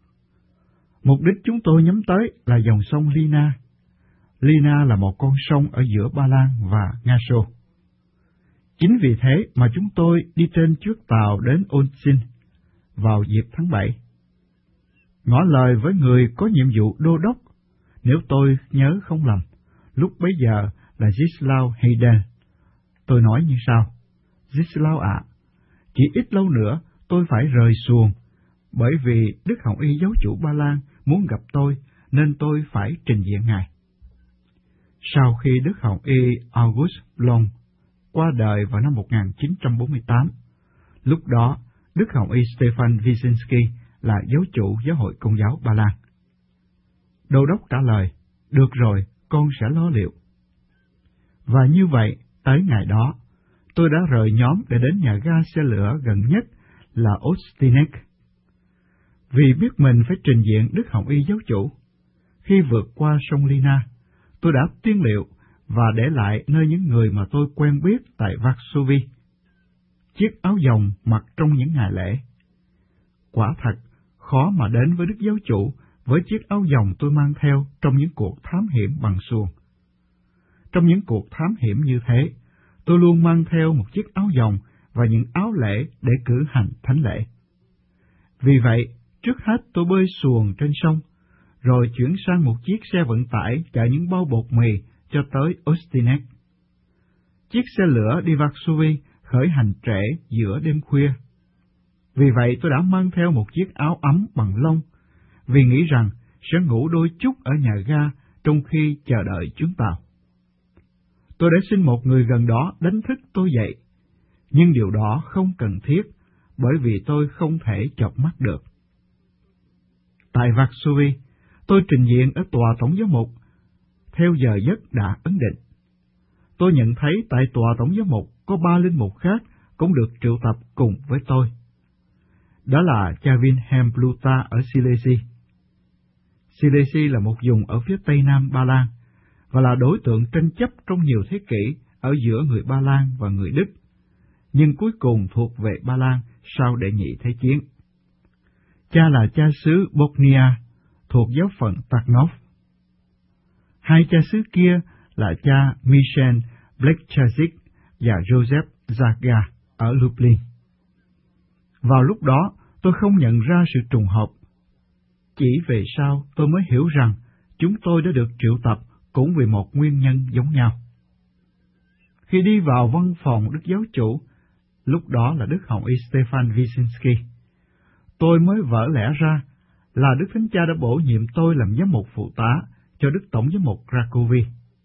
Speaker 2: Mục đích chúng tôi nhắm tới là dòng sông Lina. Lina là một con sông ở giữa Ba Lan và Nga Xô. Chính vì thế mà chúng tôi đi trên chiếc tàu đến Olsztyn vào dịp tháng 7. Ngỏ lời với người có nhiệm vụ đô đốc, nếu tôi nhớ không lầm, lúc bấy giờ là Zdzislaw Hayden. Tôi nói như sau: Zdzislaw ạ, chỉ ít lâu nữa tôi phải rời xuồng, bởi vì Đức Hồng Y giáo chủ Ba Lan muốn gặp tôi, nên tôi phải trình diện ngài. Sau khi Đức Hồng Y August Blom qua đời vào năm 1948, lúc đó Đức Hồng Y Stefan Wyszynski là giáo chủ giáo hội Công giáo Ba Lan. Đô đốc trả lời: được rồi, con sẽ lo liệu. Và như vậy, tới ngày đó, tôi đã rời nhóm để đến nhà ga xe lửa gần nhất là Ostinek. Vì biết mình phải trình diện Đức Hồng Y giáo chủ, khi vượt qua sông Lina, tôi đã tiên liệu và để lại nơi những người mà tôi quen biết tại Varsovie chiếc áo dòng mặc trong những ngày lễ. Quả thật, khó mà đến với Đức Giáo chủ với chiếc áo dòng tôi mang theo trong những cuộc thám hiểm bằng xuồng. Trong những cuộc thám hiểm như thế, tôi luôn mang theo một chiếc áo dòng và những áo lễ để cử hành thánh lễ. Vì vậy, trước hết tôi bơi xuồng trên sông, rồi chuyển sang một chiếc xe vận tải chở những bao bột mì cho tới Ostinek. Chiếc xe lửa đi Varsovie khởi hành trễ giữa đêm khuya. Vì vậy tôi đã mang theo một chiếc áo ấm bằng lông, vì nghĩ rằng sẽ ngủ đôi chút ở nhà ga trong khi chờ đợi chuyến tàu. Tôi đã xin một người gần đó đánh thức tôi dậy, nhưng điều đó không cần thiết, bởi vì tôi không thể chợp mắt được. Tại Varsovie, tôi trình diện ở tòa tổng giám mục, theo giờ giấc đã ấn định. Tôi nhận thấy tại tòa tổng giám mục có 3 linh mục khác cũng được triệu tập cùng với tôi. Đó là cha Wilhelm Pluta ở Silesia. Silesia là một vùng ở phía tây nam Ba Lan, và là đối tượng tranh chấp trong nhiều thế kỷ ở giữa người Ba Lan và người Đức, nhưng cuối cùng thuộc về Ba Lan sau Đệ Nhị Thế Chiến. Cha là cha xứ Bochnia, thuộc giáo phận Tarnów. Hai cha xứ kia là cha Michel Blechaczik và Joseph Zaga ở Lublin. Vào lúc đó, tôi không nhận ra sự trùng hợp. Chỉ về sau tôi mới hiểu rằng chúng tôi đã được triệu tập cũng vì một nguyên nhân giống nhau. Khi đi vào văn phòng Đức Giáo chủ, lúc đó là Đức Hồng Y Stefan Wyszynski, tôi mới vỡ lẽ ra là Đức Thánh Cha đã bổ nhiệm tôi làm giám mục phụ tá cho Đức Tổng giám mục Cracovia.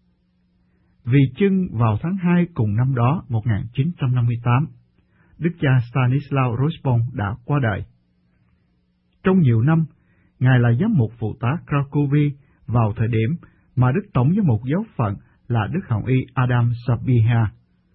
Speaker 2: Vì chưng vào tháng 2 cùng năm đó, 1958, Đức cha Stanislaw Rozbon đã qua đời. Trong nhiều năm, Ngài là giám mục phụ tá Cracovia vào thời điểm mà Đức Tổng giám mục giáo phận là Đức Hồng Y Adam Sabiha.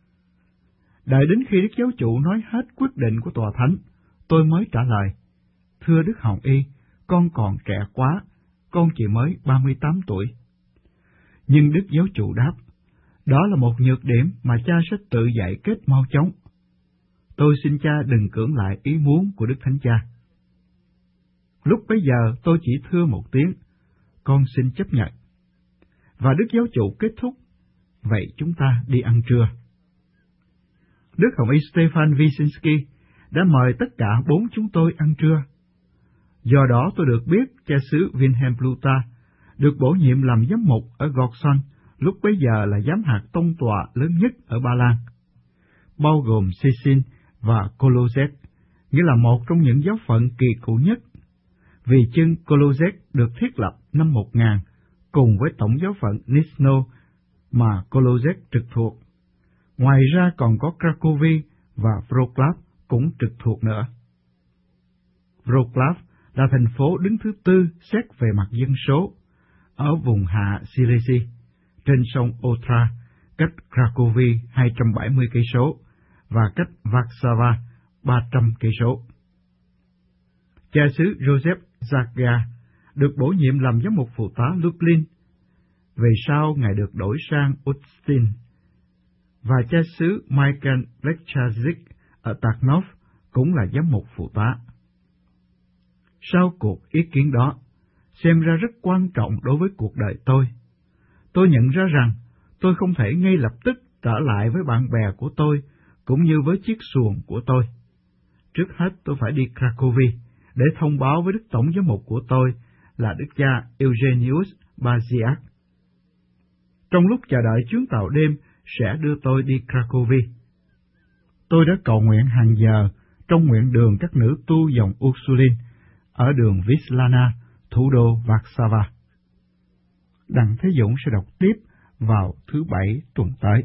Speaker 2: Đợi đến khi Đức Giáo chủ nói hết quyết định của tòa thánh, tôi mới trả lời: thưa Đức Hồng Y, con còn trẻ quá, con chỉ mới 38 tuổi. Nhưng Đức Giáo chủ đáp: đó là một nhược điểm mà cha sẽ tự giải kết mau chóng. Tôi xin cha đừng cưỡng lại ý muốn của Đức Thánh Cha. Lúc bấy giờ tôi chỉ thưa một tiếng: con xin chấp nhận. Và Đức Giáo chủ kết thúc: vậy chúng ta đi ăn trưa. Đức Hồng Y Stefan Wyszynski đã mời tất cả 4 chúng tôi ăn trưa. Do đó tôi được biết cha xứ Wilhelm Pluta được bổ nhiệm làm giám mục ở Gorson, lúc bấy giờ là giám hạt tông tọa lớn nhất ở Ba Lan, bao gồm Szczecin và Kolozet, nghĩa là một trong những giáo phận kỳ cựu nhất, vì chưng Kolozet được thiết lập năm 1000 cùng với tổng giáo phận Nisno mà Kolozet trực thuộc. Ngoài ra còn có Cracovie và Wrocław cũng trực thuộc nữa. Wrocław là thành phố đứng thứ tư xét về mặt dân số ở vùng hạ Silesia, trên sông Odra, cách Cracovie 270 cây số và cách Warszawa 300 cây số. Cha xứ Joseph Zaga được bổ nhiệm làm giám mục phụ tá Lublin. Về sau ngài được đổi sang Ustin, và cha xứ Michael Lechardzik ở Tarnów cũng là giám mục phụ tá. Sau cuộc ý kiến đó, xem ra rất quan trọng đối với cuộc đời tôi nhận ra rằng tôi không thể ngay lập tức trở lại với bạn bè của tôi cũng như với chiếc xuồng của tôi. Trước hết tôi phải đi Cracovie để thông báo với đức tổng giám mục của tôi là đức cha Eugenius Baziak. Trong lúc chờ đợi chuyến tàu đêm sẽ đưa tôi đi Cracovie, tôi đã cầu nguyện hàng giờ trong nguyện đường các nữ tu dòng Ursuline ở đường Wislana, thủ đô Warszawa. Đặng Thế Dũng sẽ đọc tiếp vào thứ Bảy tuần tới.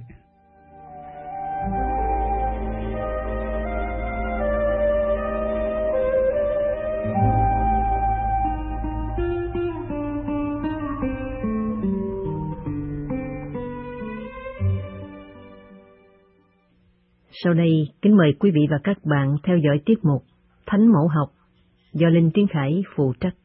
Speaker 1: Sau đây, kính mời quý vị và các bạn theo dõi tiết mục Thánh Mẫu Học do Linh Tiến Khải phụ trách.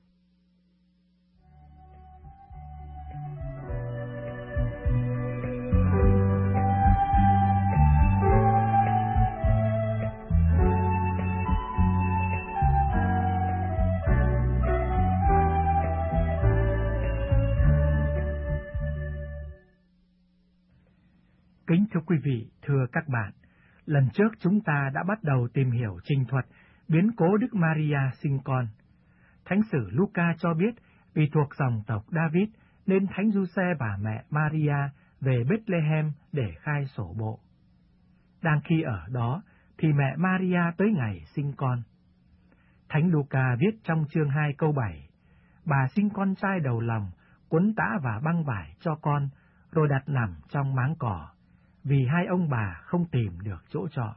Speaker 3: Kính thưa quý vị, thưa các bạn, lần trước chúng ta đã bắt đầu tìm hiểu trình thuật biến cố Đức Maria sinh con. Thánh sử Luca cho biết vì thuộc dòng tộc David nên Thánh Giuse và mẹ Maria về Bethlehem để khai sổ bộ. Đang khi ở đó thì mẹ Maria tới ngày sinh con. Thánh Luca viết trong chương 2 câu 7, bà sinh con trai đầu lòng, quấn tã và băng vải cho con, rồi đặt nằm trong máng cỏ, vì hai ông bà không tìm được chỗ trọ.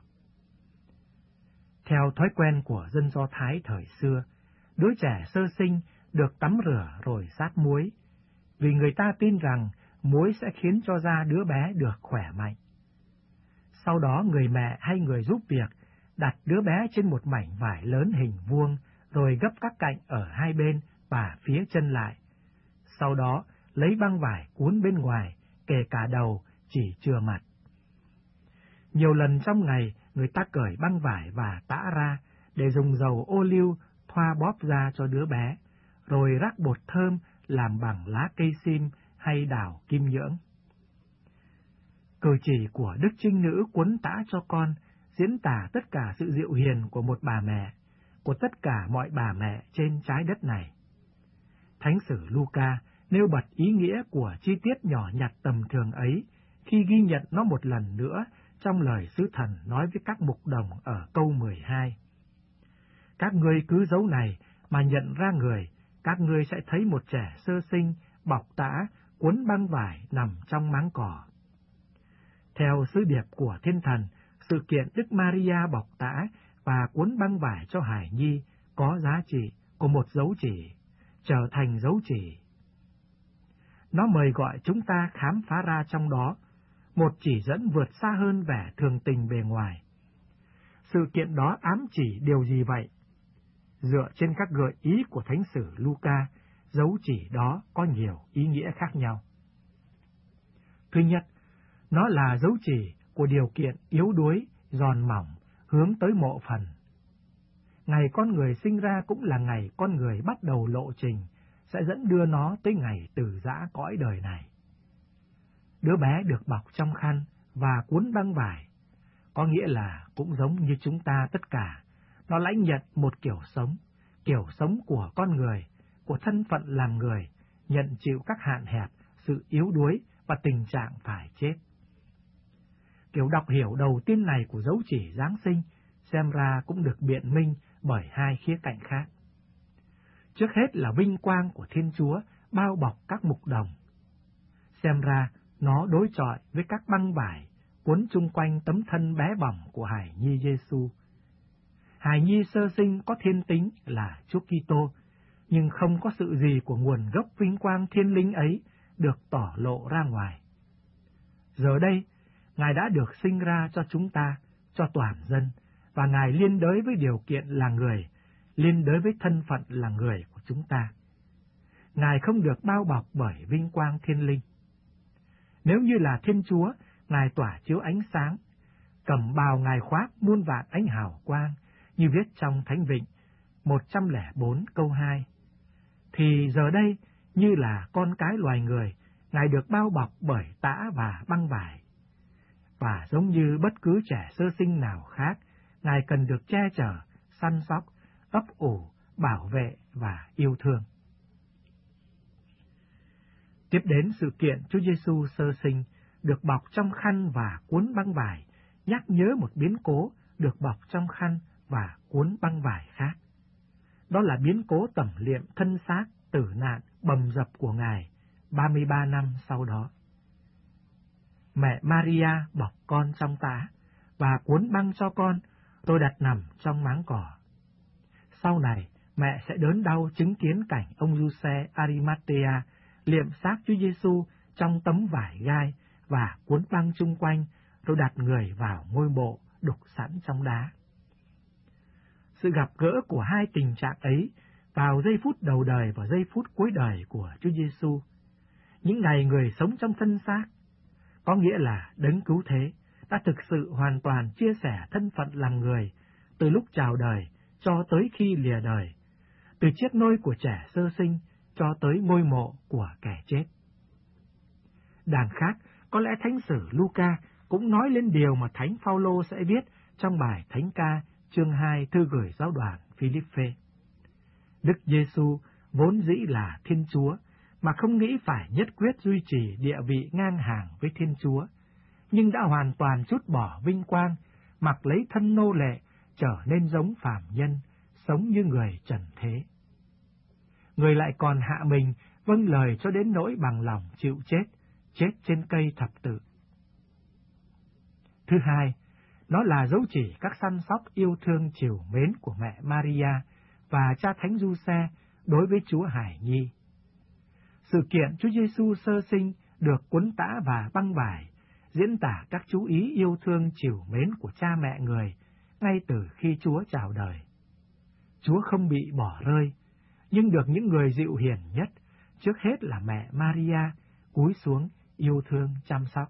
Speaker 3: Theo thói quen của dân Do Thái thời xưa, đứa trẻ sơ sinh được tắm rửa rồi sát muối, vì người ta tin rằng muối sẽ khiến cho da đứa bé được khỏe mạnh. Sau đó người mẹ hay người giúp việc đặt đứa bé trên một mảnh vải lớn hình vuông, rồi gấp các cạnh ở hai bên và phía chân lại. Sau đó lấy băng vải cuốn bên ngoài, kể cả đầu, chỉ chừa mặt. Nhiều lần trong ngày, người ta cởi băng vải và tã ra để dùng dầu ô liu thoa bóp ra cho đứa bé, rồi rắc bột thơm làm bằng lá cây sim hay đào kim nhưỡng. Cử chỉ của Đức Trinh Nữ quấn tã cho con diễn tả tất cả sự dịu hiền của một bà mẹ, của tất cả mọi bà mẹ trên trái đất này. Thánh sử Luca nêu bật ý nghĩa của chi tiết nhỏ nhặt tầm thường ấy khi ghi nhận nó một lần nữa trong lời sứ thần nói với các mục đồng ở câu 12. Các ngươi cứ dấu này mà nhận ra người, các ngươi sẽ thấy một trẻ sơ sinh bọc tã, cuốn băng vải nằm trong máng cỏ. Theo sứ điệp của thiên thần, sự kiện Đức Maria bọc tã và cuốn băng vải cho hài nhi có giá trị của một dấu chỉ, trở thành dấu chỉ. Nó mời gọi chúng ta khám phá ra trong đó một chỉ dẫn vượt xa hơn vẻ thường tình bề ngoài. Sự kiện đó ám chỉ điều gì vậy? Dựa trên các gợi ý của Thánh sử Luca, dấu chỉ đó có nhiều ý nghĩa khác nhau. Thứ nhất, nó là dấu chỉ của điều kiện yếu đuối, giòn mỏng, hướng tới mộ phần. Ngày con người sinh ra cũng là ngày con người bắt đầu lộ trình, sẽ dẫn đưa nó tới ngày từ giã cõi đời này. Đứa bé được bọc trong khăn và cuốn băng vải, có nghĩa là cũng giống như chúng ta tất cả, nó lãnh nhận một kiểu sống của con người, của thân phận làm người, nhận chịu các hạn hẹp, sự yếu đuối và tình trạng phải chết. Kiểu đọc hiểu đầu tiên này của dấu chỉ Giáng sinh xem ra cũng được biện minh bởi hai khía cạnh khác. Trước hết là vinh quang của Thiên Chúa bao bọc các mục đồng. Xem ra, Nó đối chọi với các băng vải cuốn chung quanh tấm thân bé bỏng của hài nhi Giêsu. Hài nhi sơ sinh có thiên tính là Chúa Kitô, nhưng không có sự gì của nguồn gốc vinh quang thiên linh ấy được tỏ lộ ra ngoài. Giờ đây, Ngài đã được sinh ra cho chúng ta, cho toàn dân, và Ngài liên đới với điều kiện là người, liên đới với thân phận là người của chúng ta. Ngài không được bao bọc bởi vinh quang thiên linh. Nếu như là Thiên Chúa, Ngài tỏa chiếu ánh sáng, cẩm bào Ngài khoác muôn vạn ánh hào quang, như viết trong Thánh Vịnh 104 câu 2. Thì giờ đây, như là con cái loài người, Ngài được bao bọc bởi tã và băng vải. Và giống như bất cứ trẻ sơ sinh nào khác, Ngài cần được che chở, săn sóc, ấp ủ, bảo vệ và yêu thương. Tiếp đến sự kiện Chúa Giêsu sơ sinh được bọc trong khăn và cuốn băng vải, nhắc nhớ một biến cố được bọc trong khăn và cuốn băng vải khác. Đó là biến cố tẩm liệm thân xác, tử nạn, bầm dập của Ngài 33 năm sau đó. Mẹ Maria bọc con trong tã và cuốn băng cho con, tôi đặt nằm trong máng cỏ. Sau này, mẹ sẽ đớn đau chứng kiến cảnh ông Giuse Arimathea liệm xác Chúa Giêsu trong tấm vải gai và cuốn băng chung quanh, rồi đặt người vào ngôi mộ đục sẵn trong đá. Sự gặp gỡ của hai tình trạng ấy vào giây phút đầu đời và giây phút cuối đời của Chúa Giêsu, những ngày người sống trong thân xác, có nghĩa là Đấng Cứu Thế đã thực sự hoàn toàn chia sẻ thân phận làm người từ lúc chào đời cho tới khi lìa đời, từ chiếc nôi của trẻ sơ sinh cho tới ngôi mộ của kẻ chết. Đằng khác, có lẽ Thánh sử Luca cũng nói lên điều mà Thánh Phaolô sẽ viết trong bài Thánh ca chương 2 thư gửi giáo đoàn Philippe. Đức Giêsu vốn dĩ là Thiên Chúa, mà không nghĩ phải nhất quyết duy trì địa vị ngang hàng với Thiên Chúa, nhưng đã hoàn toàn trút bỏ vinh quang, mặc lấy thân nô lệ, trở nên giống phàm nhân, sống như người trần thế. Người lại còn hạ mình, vâng lời cho đến nỗi bằng lòng chịu chết, chết trên cây thập tự. Thứ hai, nó là dấu chỉ các săn sóc yêu thương trìu mến của mẹ Maria và cha Thánh Giuse đối với Chúa Hài Nhi. Sự kiện Chúa Giêsu sơ sinh được cuốn tã và băng vải diễn tả các chú ý yêu thương trìu mến của cha mẹ người ngay từ khi Chúa chào đời. Chúa không bị bỏ rơi, nhưng được những người dịu hiền nhất, trước hết là mẹ Maria, cúi xuống yêu thương chăm sóc.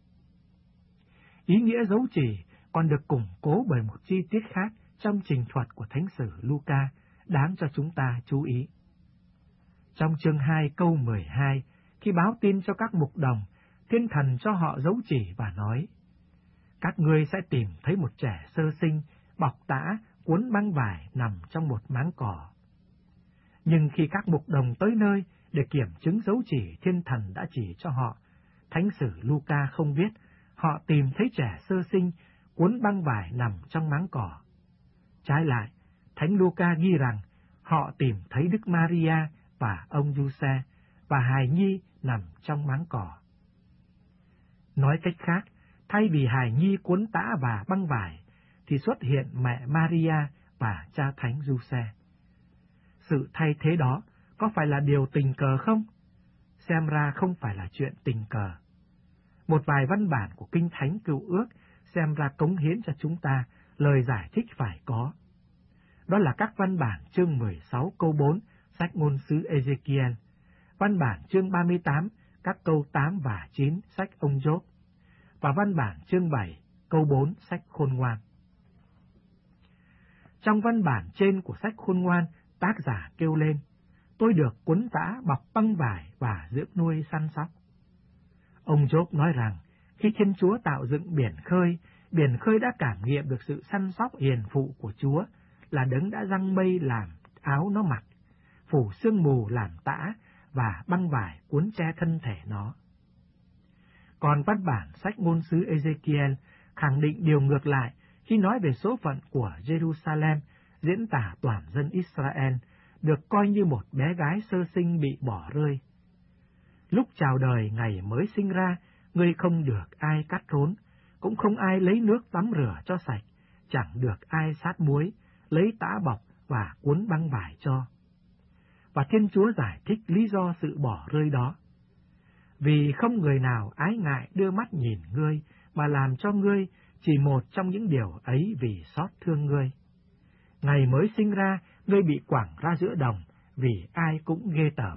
Speaker 3: Ý nghĩa dấu chỉ còn được củng cố bởi một chi tiết khác trong trình thuật của Thánh sử Luca, đáng cho chúng ta chú ý. Trong chương 2 câu 12, khi báo tin cho các mục đồng, Thiên Thần cho họ dấu chỉ và nói: các ngươi sẽ tìm thấy một trẻ sơ sinh bọc tã cuốn băng vải nằm trong một máng cỏ. Nhưng khi các mục đồng tới nơi để kiểm chứng dấu chỉ Thiên Thần đã chỉ cho họ, Thánh sử Luca không viết họ tìm thấy trẻ sơ sinh cuốn băng vải nằm trong máng cỏ. Trái lại, Thánh Luca ghi rằng họ tìm thấy Đức Maria và ông Giuse và hài nhi nằm trong máng cỏ. Nói cách khác, thay vì hài nhi cuốn tã và băng vải, thì xuất hiện mẹ Maria và cha Thánh Giuse. Sự thay thế đó có phải là điều tình cờ không? Xem ra không phải là chuyện tình cờ. Một vài văn bản của Kinh Thánh Cựu Ước xem ra cống hiến cho chúng ta lời giải thích phải có. Đó là các văn bản chương 16 câu 4 sách ngôn sứ Ezekiel, văn bản chương 38 các câu 8 và 9 sách ông Job, và văn bản chương 7 câu 4 sách Khôn Ngoan. Trong văn bản trên của sách Khôn Ngoan, tác giả kêu lên: tôi được cuốn tã bọc băng vải và dưỡng nuôi săn sóc. Ông Job nói rằng, khi Thiên Chúa tạo dựng biển khơi đã cảm nghiệm được sự săn sóc hiền phụ của Chúa, là Đấng đã giăng mây làm áo nó mặc, phủ sương mù làm tã và băng vải cuốn che thân thể nó. Còn văn bản sách ngôn sứ Ezekiel khẳng định điều ngược lại khi nói về số phận của Jerusalem, diễn tả toàn dân Israel được coi như một bé gái sơ sinh bị bỏ rơi. Lúc chào đời ngày mới sinh ra, ngươi không được ai cắt rốn, cũng không ai lấy nước tắm rửa cho sạch, chẳng được ai sát muối, lấy tã bọc và cuốn băng vải cho. Và Thiên Chúa giải thích lý do sự bỏ rơi đó. Vì không người nào ái ngại đưa mắt nhìn ngươi, mà làm cho ngươi chỉ một trong những điều ấy vì xót thương ngươi. Ngày mới sinh ra, ngươi bị quẳng ra giữa đồng, vì ai cũng ghê tởm.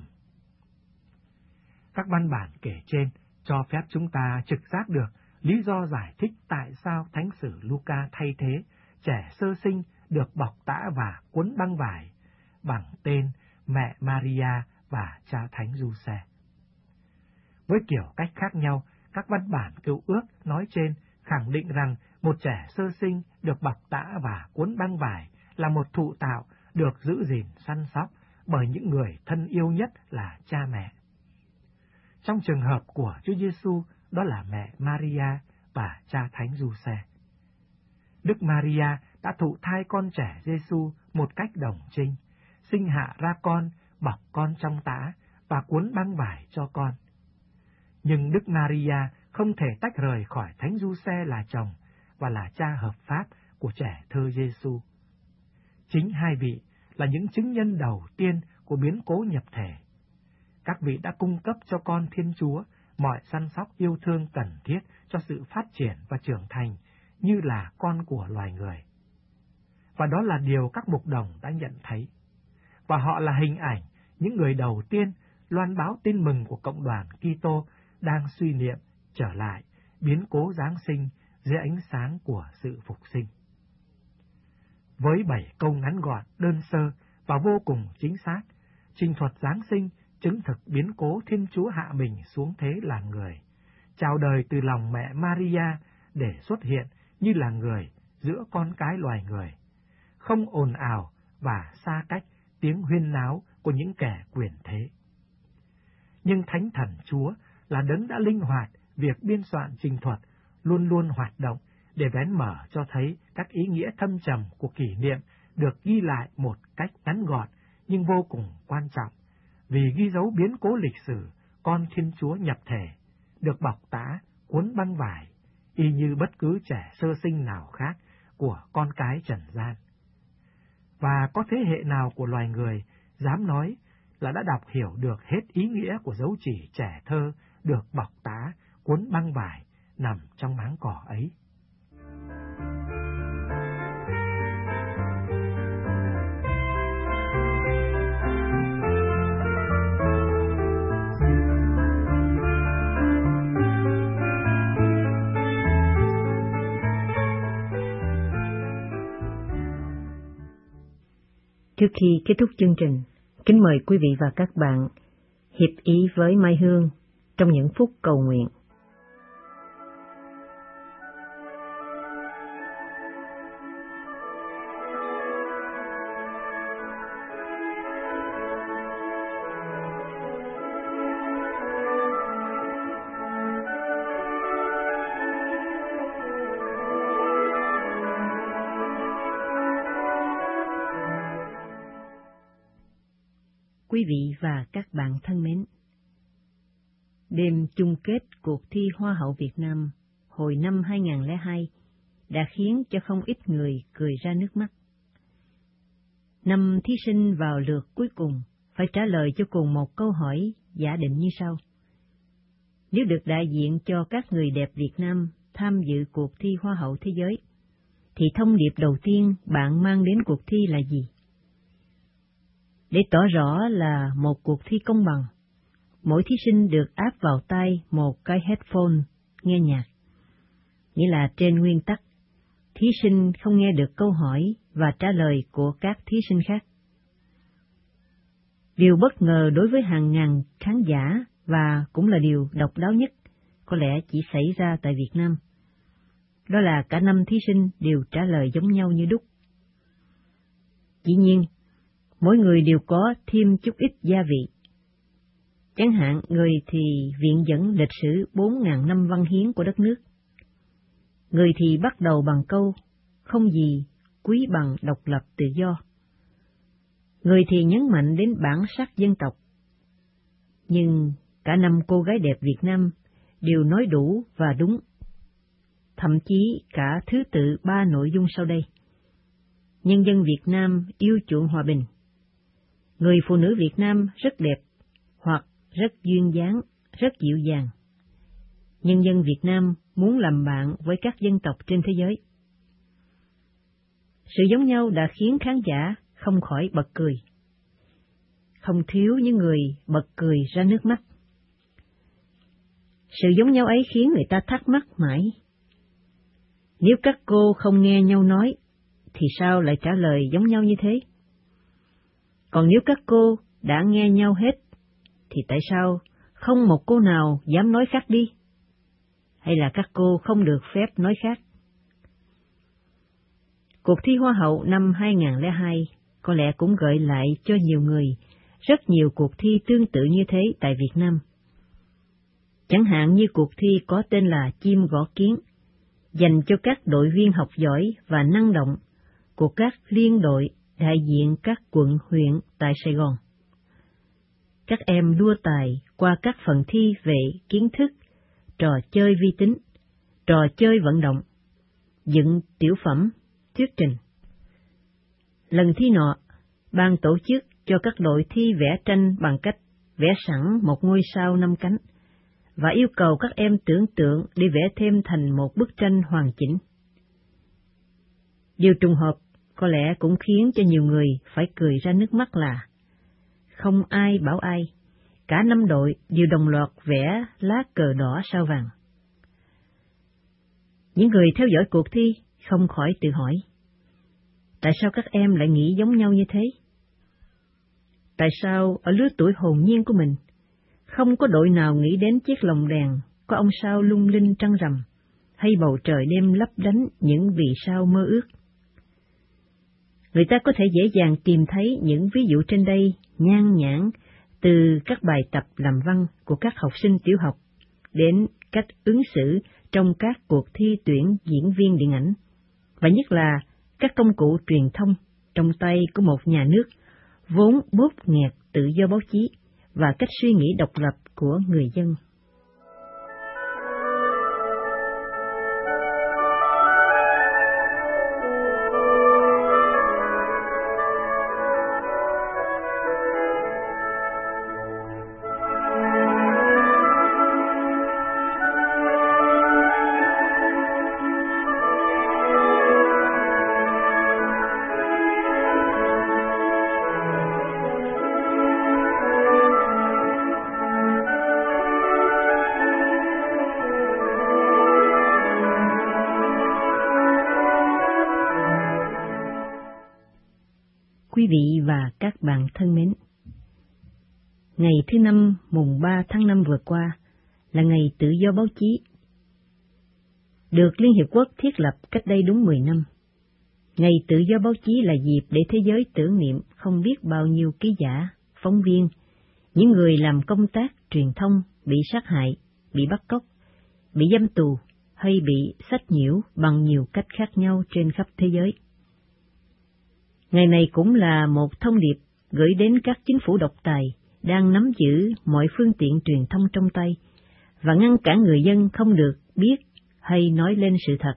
Speaker 3: Các văn bản kể trên cho phép chúng ta trực giác được lý do giải thích tại sao Thánh sử Luca thay thế trẻ sơ sinh được bọc tã và cuốn băng vải bằng tên mẹ Maria và cha Thánh Giuse. Với kiểu cách khác nhau, các văn bản Cựu Ước nói trên khẳng định rằng một trẻ sơ sinh được bọc tã và cuốn băng vải là một thụ tạo được giữ gìn săn sóc bởi những người thân yêu nhất là cha mẹ. Trong trường hợp của Chúa Giêsu, đó là mẹ Maria và cha Thánh Giuse. Đức Maria đã thụ thai con trẻ Giêsu một cách đồng trinh, sinh hạ ra con, bọc con trong tã và cuốn băng vải cho con. Nhưng Đức Maria không thể tách rời khỏi Thánh Giuse là chồng và là cha hợp pháp của trẻ thơ Giêsu. Chính hai vị là những chứng nhân đầu tiên của biến cố nhập thể. Các vị đã cung cấp cho con Thiên Chúa mọi săn sóc yêu thương cần thiết cho sự phát triển và trưởng thành như là con của loài người. Và đó là điều các mục đồng đã nhận thấy. Và họ là hình ảnh những người đầu tiên loan báo tin mừng của cộng đoàn Kitô đang suy niệm trở lại biến cố Giáng sinh dưới ánh sáng của sự phục sinh. Với 7 câu ngắn gọn, đơn sơ và vô cùng chính xác, trình thuật Giáng sinh chứng thực biến cố Thiên Chúa hạ mình xuống thế làm người, chào đời từ lòng mẹ Maria để xuất hiện như là người giữa con cái loài người, không ồn ào và xa cách tiếng huyên náo của những kẻ quyền thế. Nhưng Thánh Thần Chúa là đấng đã linh hoạt việc biên soạn trình thuật, luôn luôn hoạt động để vén mở cho thấy các ý nghĩa thâm trầm của kỷ niệm được ghi lại một cách ngắn gọn nhưng vô cùng quan trọng, vì ghi dấu biến cố lịch sử con Thiên Chúa nhập thể, được bọc tã, cuốn băng vải, y như bất cứ trẻ sơ sinh nào khác của con cái trần gian. Và có thế hệ nào của loài người dám nói là đã đọc hiểu được hết ý nghĩa của dấu chỉ trẻ thơ được bọc tã, cuốn băng vải nằm trong máng cỏ ấy.
Speaker 1: Trước khi kết thúc chương trình, kính mời quý vị và các bạn hiệp ý với Mai Hương trong những phút cầu nguyện. Quý vị và các bạn thân mến, đêm chung kết cuộc thi Hoa hậu Việt Nam hồi năm 2002 đã khiến cho không ít người cười ra nước mắt. 5 thí sinh vào lượt cuối cùng phải trả lời cho cùng một câu hỏi giả định như sau. Nếu được đại diện cho các người đẹp Việt Nam tham dự cuộc thi Hoa hậu Thế giới, thì thông điệp đầu tiên bạn mang đến cuộc thi là gì? Để tỏ rõ là một cuộc thi công bằng, mỗi thí sinh được áp vào tay một cái headphone nghe nhạc. Nghĩa là trên nguyên tắc, thí sinh không nghe được câu hỏi và trả lời của các thí sinh khác. Điều bất ngờ đối với hàng ngàn khán giả và cũng là điều độc đáo nhất có lẽ chỉ xảy ra tại Việt Nam. Đó là cả 5 thí sinh đều trả lời giống nhau như đúc. Dĩ nhiên, mỗi người đều có thêm chút ít gia vị. Chẳng hạn, người thì viện dẫn lịch sử 4.000 năm văn hiến của đất nước. Người thì bắt đầu bằng câu, không gì quý bằng độc lập tự do. Người thì nhấn mạnh đến bản sắc dân tộc. Nhưng cả 5 cô gái đẹp Việt Nam đều nói đủ và đúng. Thậm chí cả thứ tự 3 nội dung sau đây. Nhân dân Việt Nam yêu chuộng hòa bình. Người phụ nữ Việt Nam rất đẹp, hoặc rất duyên dáng, rất dịu dàng. Nhân dân Việt Nam muốn làm bạn với các dân tộc trên thế giới. Sự giống nhau đã khiến khán giả không khỏi bật cười. Không thiếu những người bật cười ra nước mắt. Sự giống nhau ấy khiến người ta thắc mắc mãi. Nếu các cô không nghe nhau nói, thì sao lại trả lời giống nhau như thế? Còn nếu các cô đã nghe nhau hết, thì tại sao không một cô nào dám nói khác đi? Hay là các cô không được phép nói khác? Cuộc thi Hoa hậu năm 2002 có lẽ cũng gợi lại cho nhiều người rất nhiều cuộc thi tương tự như thế tại Việt Nam. Chẳng hạn như cuộc thi có tên là Chim Gõ Kiến, dành cho các đội viên học giỏi và năng động của các liên đội đại diện các quận huyện tại Sài Gòn. Các em đua tài qua các phần thi về kiến thức, trò chơi vi tính, trò chơi vận động, dựng tiểu phẩm, thuyết trình. Lần thi nọ, ban tổ chức cho các đội thi vẽ tranh bằng cách vẽ sẵn một ngôi sao 5 cánh, và yêu cầu các em tưởng tượng để vẽ thêm thành một bức tranh hoàn chỉnh. Điều trùng hợp có lẽ cũng khiến cho nhiều người phải cười ra nước mắt là không ai bảo ai, cả 5 đội đều đồng loạt vẽ lá cờ đỏ sao vàng. Những người theo dõi cuộc thi không khỏi tự hỏi, tại sao các em lại nghĩ giống nhau như thế? Tại sao ở lứa tuổi hồn nhiên của mình, không có đội nào nghĩ đến chiếc lồng đèn có ông sao lung linh trăng rằm, hay bầu trời đêm lấp lánh những vì sao mơ ước? Người ta có thể dễ dàng tìm thấy những ví dụ trên đây nhan nhản từ các bài tập làm văn của các học sinh tiểu học đến cách ứng xử trong các cuộc thi tuyển diễn viên điện ảnh, và nhất là các công cụ truyền thông trong tay của một nhà nước vốn bóp nghẹt tự do báo chí và cách suy nghĩ độc lập của người dân. Quý vị và các bạn thân mến, ngày thứ Năm mùng 3 tháng 5 vừa qua là ngày tự do báo chí, được Liên Hiệp Quốc thiết lập cách đây đúng 10 năm. Ngày tự do báo chí là dịp để thế giới tưởng niệm không biết bao nhiêu ký giả, phóng viên, những người làm công tác truyền thông bị sát hại, bị bắt cóc, bị giam tù hay bị sách nhiễu bằng nhiều cách khác nhau trên khắp thế giới. Ngày này cũng là một thông điệp gửi đến các chính phủ độc tài đang nắm giữ mọi phương tiện truyền thông trong tay và ngăn cản người dân không được biết hay nói lên sự thật.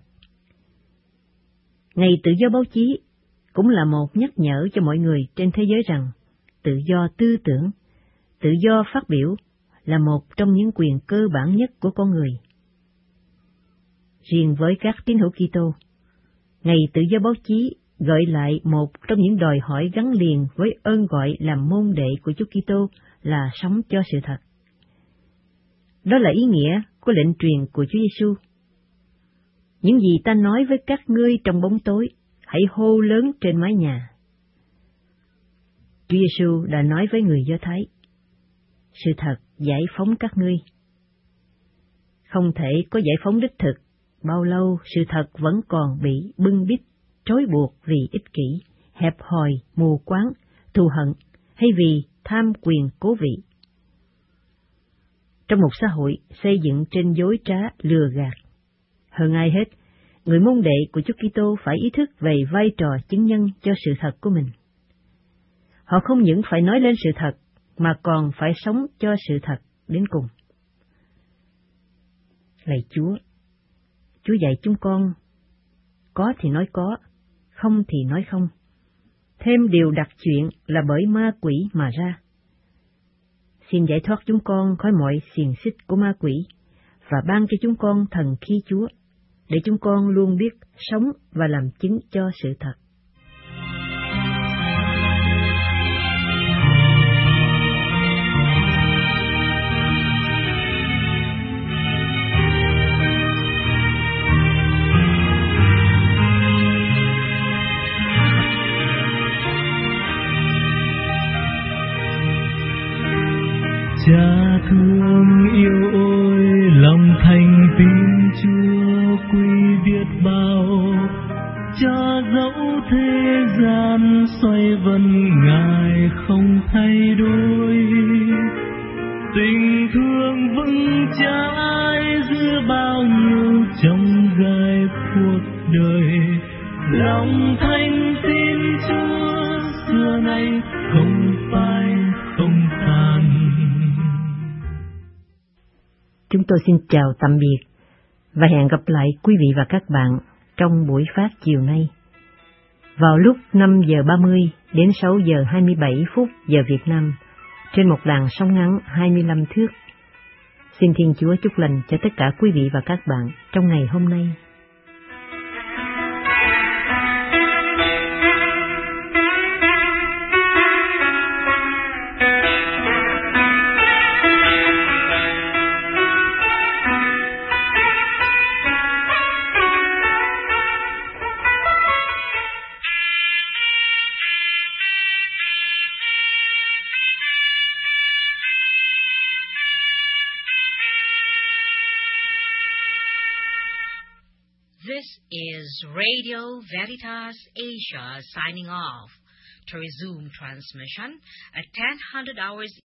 Speaker 1: Ngày tự do báo chí cũng là một nhắc nhở cho mọi người trên thế giới rằng tự do tư tưởng, tự do phát biểu là một trong những quyền cơ bản nhất của con người. Riêng với các tín hữu Kitô, ngày tự do báo chí gợi lại một trong những đòi hỏi gắn liền với ơn gọi làm môn đệ của Chúa Kitô là sống cho sự thật. Đó là ý nghĩa của lệnh truyền của Chúa Giêsu. Những gì ta nói với các ngươi trong bóng tối, hãy hô lớn trên mái nhà. Chúa Giêsu đã nói với người Do Thái, sự thật giải phóng các ngươi. Không thể có giải phóng đích thực, bao lâu sự thật vẫn còn bị bưng bít, trói buộc vì ích kỷ, hẹp hòi, mù quáng, thù hận, hay vì tham quyền cố vị. Trong một xã hội xây dựng trên dối trá lừa gạt, hơn ai hết, người môn đệ của Chúa Kitô phải ý thức về vai trò chứng nhân cho sự thật của mình. Họ không những phải nói lên sự thật, mà còn phải sống cho sự thật đến cùng. Lạy Chúa, Chúa dạy chúng con, có thì nói có, không thì nói không. Thêm điều đặc chuyện là bởi ma quỷ mà ra. Xin giải thoát chúng con khỏi mọi xiềng xích của ma quỷ, và ban cho chúng con thần khí Chúa, để chúng con luôn biết sống và làm chứng cho sự thật.
Speaker 4: Cha thương yêu ôi, lòng thành tín Chúa quý biết bao. Cha dẫu thế gian xoay vần Ngài không thay đổi, tình thương vững chãi giữa bao nhiêu trong gai cuộc đời. Lòng thành tín Chúa xưa nay không phai không tàn.
Speaker 1: Chúng tôi xin chào tạm biệt và hẹn gặp lại quý vị và các bạn trong buổi phát chiều nay vào lúc 5 giờ 30 đến 6 giờ 27 phút giờ Việt Nam trên một làn sóng ngắn 25 thước. Xin Thiên Chúa chúc lành cho tất cả quý vị và các bạn trong ngày hôm nay.
Speaker 5: This is Radio Veritas Asia signing off. To resume transmission at 10:00 hours